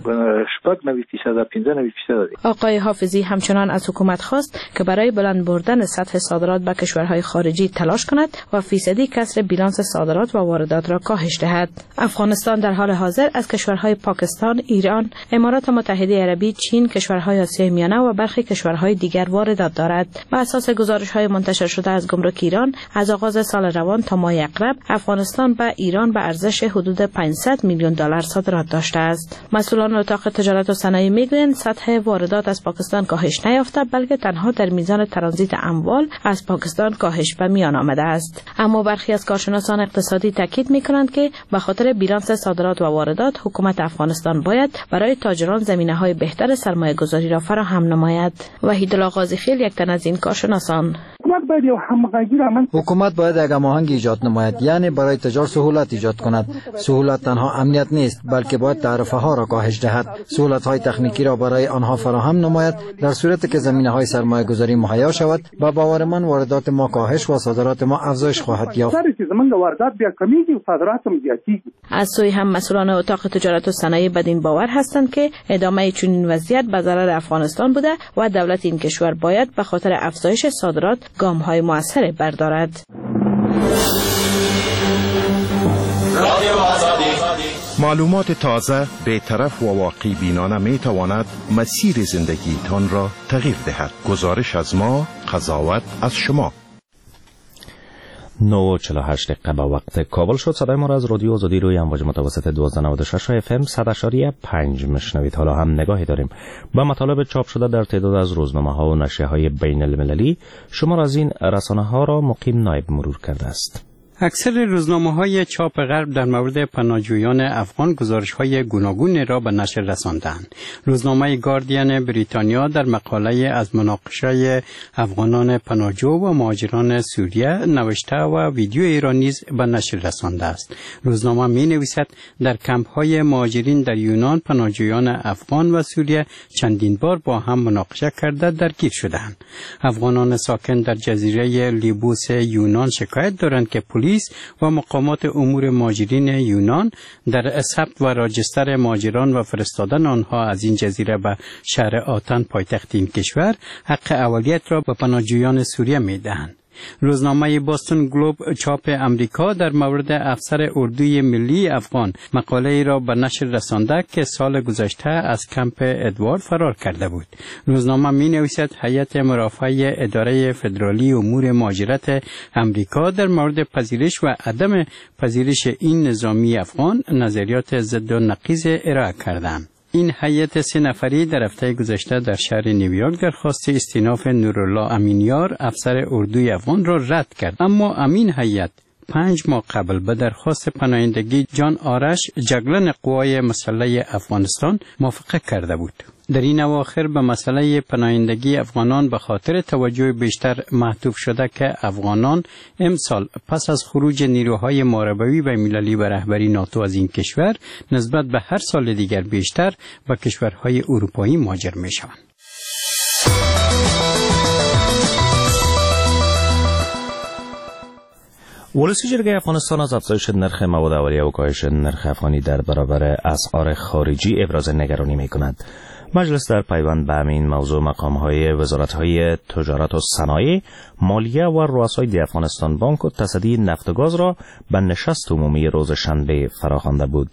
آقای حافظی همچنان از حکومت خواست که برای بلند بردن سطح صادرات به کشورهای خارجی تلاش کند و فیصدی کسر بیلانس صادرات و واردات را کاهش دهد. افغانستان در حال حاضر از کشورهای پاکستان، ایران، امارات متحده عربی، چین، کشورهای آسیای میانه و برخی کشورهای دیگر واردات دارد. بر اساس گزارش‌های منتشر شده از گمرک ایران از آغاز سال روان تا ماه اقرب افغانستان به ایران به ارزش حدود پانصد میلیون دلار صادرات داشته است. مسئولان اتاق تجارت و صنایع میگویند سطح واردات از پاکستان کاهش نیافته بلکه تنها در میزان ترانزیت اموال از پاکستان کاهش به میان آمده است. اما برخی از کارشناسان اقتصادی تاکید می‌کنند که به خاطر بیلانس صادرات و واردات حکومت افغانستان باید برای تاجران زمینه‌های بهتر سرمایه‌گذاری را فراهم نماید. وحیدالله غازیخیل یک تن از این کارشناسان.
حکومت باید یک هماهنگی ایجاد نماید، یعنی برای تجار سهولت ایجاد کند. سهولت تنها امنیت نیست بلکه باید تعرفه ها را کاهش دهد. سهولت های تکنیکی را برای آنها فراهم نماید. در صورتی که زمینه های سرمایه گذاری مهیا شود با باور من واردات ما کاهش و صادرات ما افزایش خواهد یافت.
از سوی هم مسئولان اتاق تجارت و صنایع بدین باور هستند که ادامه چنین وضعیت به ضرر افغانستان بوده و دولت این کشور باید به خاطر افزایش صادرات گام‌های موثر بردارد.
معلومات تازه، بی‌طرف و واقعی بینانه می تواند مسیر زندگی تان را تغییر دهد. گزارش از ما، قضاوت از شما.
نه و چهل و هشت دقیقه به وقت کابل شد. صدای ما را از رادیو آزادی روی امواج متوسط دوازده نود و شش اف ام صد اشاری پنج میشنوید. حالا هم نگاهی داریم به مطالب چاپ شده در تعداد از روزنامه ها و نشریه های بین المللی. شما از این رسانه ها را مقیم نایب مرور کرده است.
اکثر روزنامه‌های چاپ غرب در مورد پناهجویان افغان گزارش‌های گوناگونی را به نشر رساندند. روزنامه گاردین بریتانیا در مقاله از مناقشه افغانان پناهجو و مهاجران سوریه نوشته و ویدیویی را نیز به نشر رسانده است. روزنامه می‌نویسد در کمپ‌های مهاجرین در یونان پناهجویان افغان و سوریه چندین بار با هم مناقشه کرده درگیر شدند. افغانان ساکن در جزیره لیبوس یونان شکایت دارند که پلیس و مقامات امور مهاجرین یونان در ثبت و راجستر مهاجران و فرستادن آنها از این جزیره به شهر آتن پایتخت این کشور حق اولیت را به پناهجویان سوریه می‌دهند. روزنامه باستون گلوب چاپ امریکا در مورد افسر اردوی ملی افغان مقاله ای را به نشر رسانده که سال گذشته از کمپ ادوارد فرار کرده بود. روزنامه می نویسد هیئت مرافعه اداره فدرالی امور مهاجرت امریکا در مورد پذیرش و عدم پذیرش این نظامی افغان نظریات ضد و نقیض ارائه کردند. این هیئت سه نفری در هفته گذشته در شهر نیویورک درخواست استیناف نورالله امینیار افسر اردوی افغان را رد کرد، اما امین هیئت پنج ماه قبل به درخواست پناهندگی جان آرش جگلن قوای مسلح افغانستان موافقت کرده بود. در این اواخر به مسئله پناهندگی افغانان به خاطر توجه بیشتر محدود شده که افغانان امسال پس از خروج نیروهای ماربوی بین المللی به رهبری ناتو از این کشور نسبت به هر سال دیگر بیشتر به کشورهای اروپایی مهاجر می شوند.
ولسی جرگه افغانستان از افزایش نرخ مواد اولیه و کاهش نرخ افغانی در برابر اسعار خارجی ابراز نگرانی می کند. مجلس در پیوند به همین موضوع مقام‌های وزارت‌های تجارت و صنایع، مالیه و رؤسای افغانستان بانک و تصدی نفت و گاز را به نشست عمومی روز شنبه فراخوانده بود.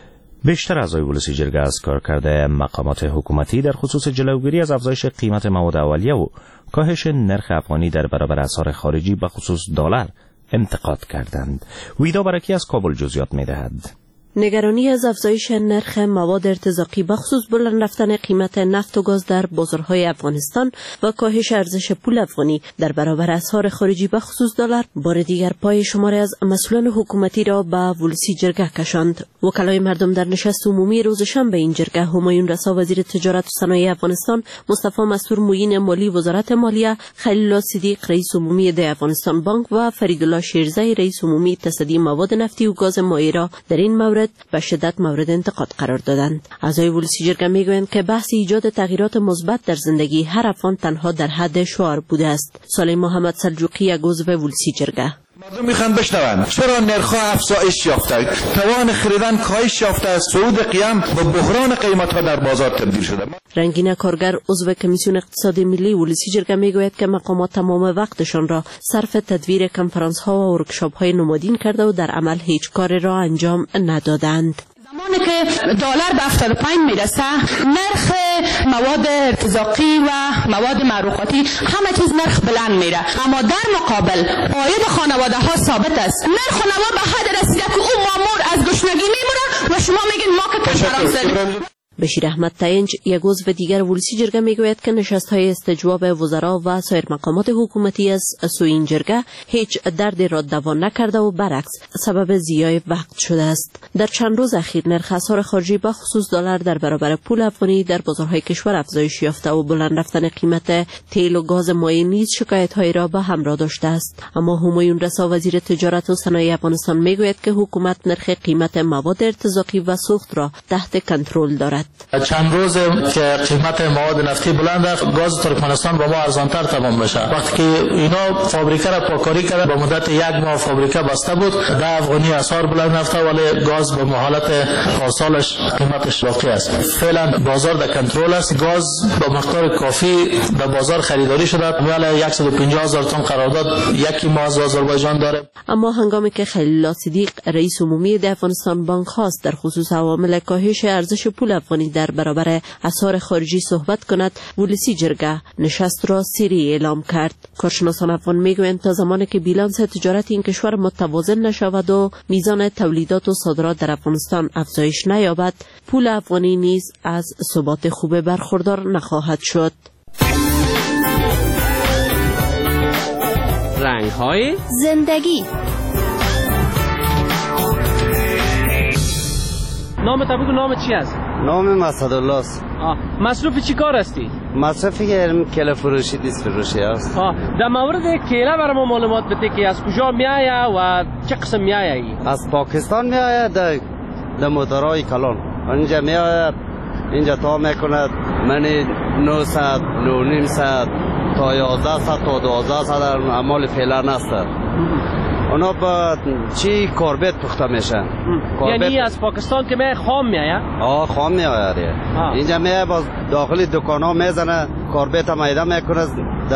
بیشتر اعضای ولسی جرگه از کارکرد مقامات حکومتی در خصوص جلوگیری از افزایش قیمت مواد اولیه و کاهش نرخ افغانی در برابر اسعار خارجی به خصوص دلار انتقاد کردند. ویدا برکی از کابل جزئیات می‌دهد.
نگرانی از افزایش نرخ مواد ارتزاقی بخصوص بلند رفتن قیمت نفت و گاز در بازارهای افغانستان و کاهش ارزش پول افغانی در برابر اسعار خارجی بخصوص دلار بار دیگر پای شماری از مسئولان حکومتی را به ولسی جرگه کشاند. وکلای مردم در نشست عمومی روز شنبه این جرگه همایون رسا وزیر تجارت و صنایع افغانستان، مصطفی مستور معین مالی وزارت مالیه، خلیل الله صدیق رئیس عمومی د افغانستان بانک و فریدالله شیرزی رئیس عمومی تصدی مواد نفتی و گاز مایع را در این مورد به شدت مورد انتقاد قرار دادند. اعضای ولسی جرگه میگویند که بحث ایجاد تغییرات مثبت در زندگی هر افغان تنها در حد شعار بوده است. سالم محمد سلجوقی عضو ولسی جرگه:
مردم میخوان بشنوند چرا نرخ‌ها افزایش یافته، توان خریدن کاهش یافته، صعود قیام به بحران قیمت‌ها در بازار تبدیل شده.
رنگین کارگر عضو کمیسیون اقتصادی ملی ولسی جرگه میگوید که مقامات تمام وقتشان را صرف تدویر کنفرانس‌ها و ورکشاپ‌های نمادین کرده و در عمل هیچ کاری را انجام ندادند.
زمانی که دلار به هفتاد و پنج میرسه، نرخ مواد ارتزاقی و مواد معروقاتی همه چیز نرخ بلند میره، اما در مقابل عاید خانواده ها ثابت است. نرخ و نوا به حد رسیده که اون مامور از گشنگی میمونه و شما میگین ما که کنفرانس.
بشیر احمد تاینج یک عضو دیگر ولسی جرگه میگوید که نشست‌های استجواب وزرا و سایر مقامات حکومتی از سوی این جرگه هیچ دردی را دوا نکرده و برعکس سبب ضیاع وقت شده است. در چند روز اخیر نرخ اسعار خارجی به خصوص دلار در برابر پول افغانی در بازارهای کشور افزایش یافته و بلند رفتن قیمت تیل و گاز مایع نیز شکایت‌هایی را به همراه داشته است. اما همایون رسا وزیر تجارت و صنایع افغانستان میگوید که حکومت نرخ قیمت مواد ارتزاقی و سوخت را تحت کنترل دارد.
چند روز که قیمت مواد نفتی بلند است، گاز ترکمنستان با ما ارزانتر تمام بشه. وقتی که اینا فابریکه را پاکاری کرد، با مدت یک ماه فابریکه بسته بود، ده افغانی اسعار بلند نفته، ولی گاز به حالت پارسالش قیمتش باقی است. فعلا بازار در کنترل است، گاز با مقدار کافی در بازار خریداری شده، ولی صد و پنجاه هزار تن قرارداد یکی ماه از آذربایجان داره.
اما هنگامی که خلیل الله صدیق رئیس عمومی د افغانستان بانک خواست در خصوص عوامل کاهش ارزش پول افغانی در برابر اسعار خارجی صحبت کند، ولسی جرگه نشست را سری اعلام کرد. کارشناسان افغان میگویند تا زمانی که بیلانس تجارت این کشور متوازن نشود و میزان تولیدات و صادرات در افغانستان افزایش نیابد، پول افغانی نیز از ثبات خوب برخوردار نخواهد شد.
رنگ‌های
زندگی.
نام تو بگو، نام چی است؟
نام مسعدالله است.
مصروف چی کار هستی؟
مصروفی که کله فروشی دیست فروشی است.
در مورد کیله برای ما معلومات بده که از کجا میآید و چه قسم میآید؟
از پاکستان میآید، در در موتورهای کلان اینجا میآید، اینجا تا میکند منی نهصد نهصد تا یازده صد تا دوازده صد در اعمال فعلا است. اونا با چی کاربت پخته میشن.
یعنی از پاکستان که می خام میآید؟
آه خام میآید. اینجا می با داخلی دکان ها میزنه، کاربت میده میکنه، در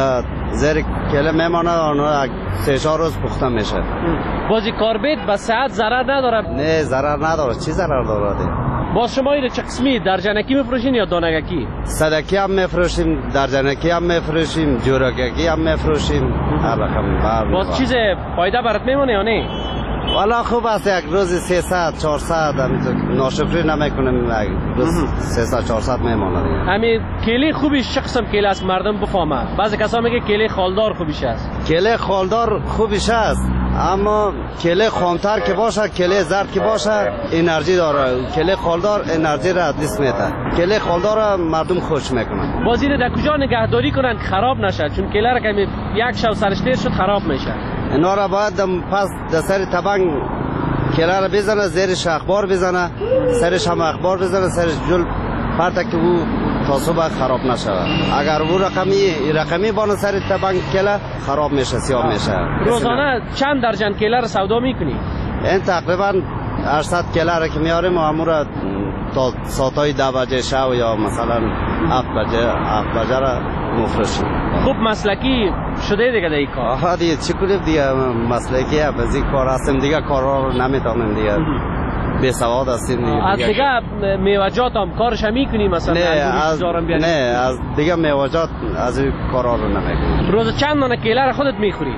زیر کله میمانه آنها سه چهار روز پخته میشه.
بازی کاربید به صحت ضرر نداره؟
نه ضرر نداره. چی ضرر داره؟
باز شما اینو چه قسمی درجنکی میفروشین یا دانگکی؟
صدکی هم میفروشیم، درجنکی هم میفروشیم، جورگکی هم میفروشیم. هر رقم.
باز چیز فایده برات میمونه یا نه؟
والا خوب است یک روز سیصد چهارصد ناشکری نمیکنیم، روز سیصد چهارصد میمونه.
همین کیله خوبیش چه قسم کیله است مردم بفهمه؟ بعضی کسا میگه کیله خالدار خوبیش است.
کیله خالدار خوبیش است، اما کیله خامتر که باشه، کیله زرد که باشه انرژی داره. کیله خالدار انرژی را دست میده. کیله خالدار مردم خوش میکنن.
باز اینو در کجا نگهداری کنن که خراب نشه؟ چون کیله را که یک شب سرش تیر شد خراب میشه.
اینا را باید پس در سر تبنگ کیله را بزنه، زیرش اخبار بزنه، سرش هم اخبار بزنه، سرش جل پرته که او تا صبح خراب نشه. اگر او رقمی رقمی بانه سر تبنگ کیله خراب میشه، سیاه میشه.
روزانه چند درجن کیله را سودا میکنی؟
این تقریبا هشتصد کیله را که میاریم و امور تا ساعتای ده بجه شب یا مثلا هفت بجه هفت بجه را مفرشیم.
خوب مسلکی شده دیگه در کار؟
آها دیگه چی کنیم دیگه، مسلکی از این کار هستیم دیگه، کارها رو نمیتونیم دیگه، بی سواد هستیم دیگه.
از دیگه میوجات هم کارش هم میکنیم مثلا؟
نه از نه از دیگه میوجات از این کارها رو نمیکنیم.
روز چند دانه کیله را خودت میخوری؟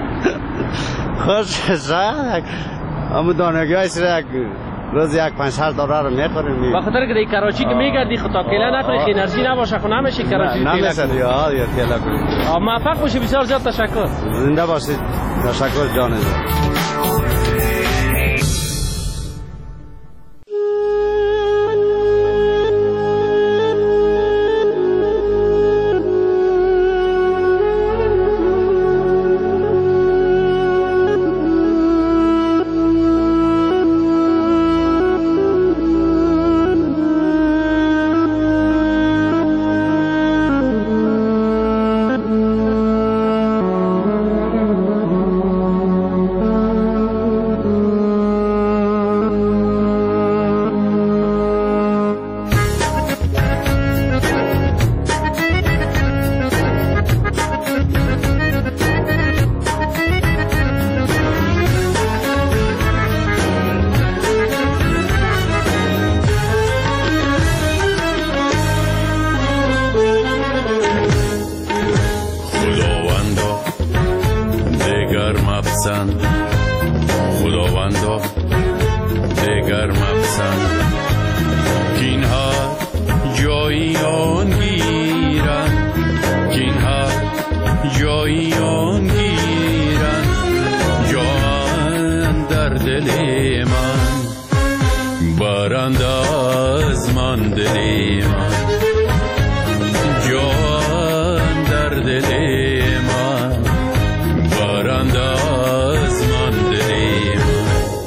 خوش شد اما دانگیش را روز یک پنج هشت دلار رو میخوریم.
به خاطر که در کراچی که میگردی خطا کیله نخوری که انرژی نباشه خو نمیشه کراچی
کیله. نمیشه دیگه ها یا کیله کنی.
موفق باشی، بسیار زیاد تشکر.
زنده باشید. تشکر جان عزیز.
خداوندا دگر مپسند کین ها جایی آن گیرن، کین ها جایی آن گیرن، جان در دل من برند از من دل من، جان در دل من برند از من دل من.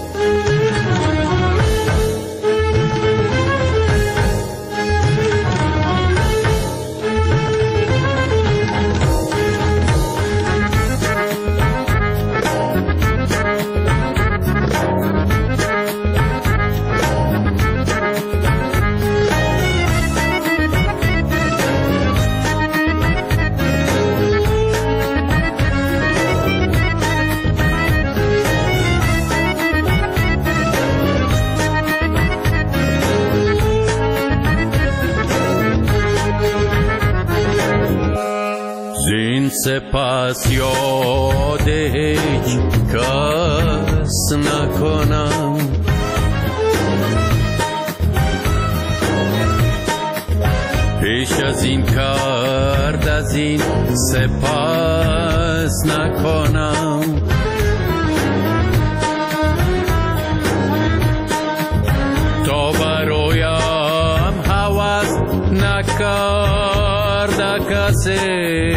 سپس یاد هیچ کس نکنم، پیش از این کرد از این سپس نکنم، تا برایم هوس نکرد کسی،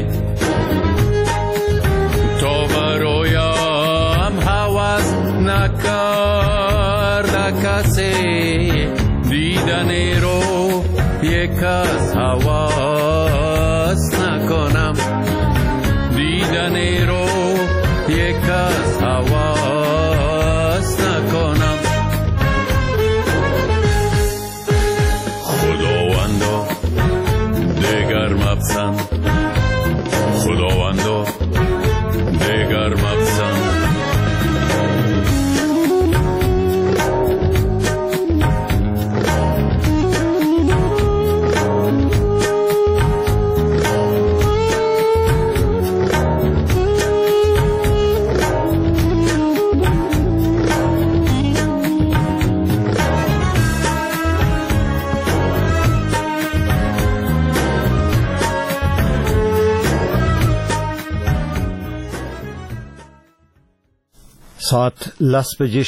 نکرد کسی دیدن رو یک از هواس نکنم، دیدن رو یک از هواس نکنم. خداوندا دگر مپسند، خداوندا
ساعت لس بجه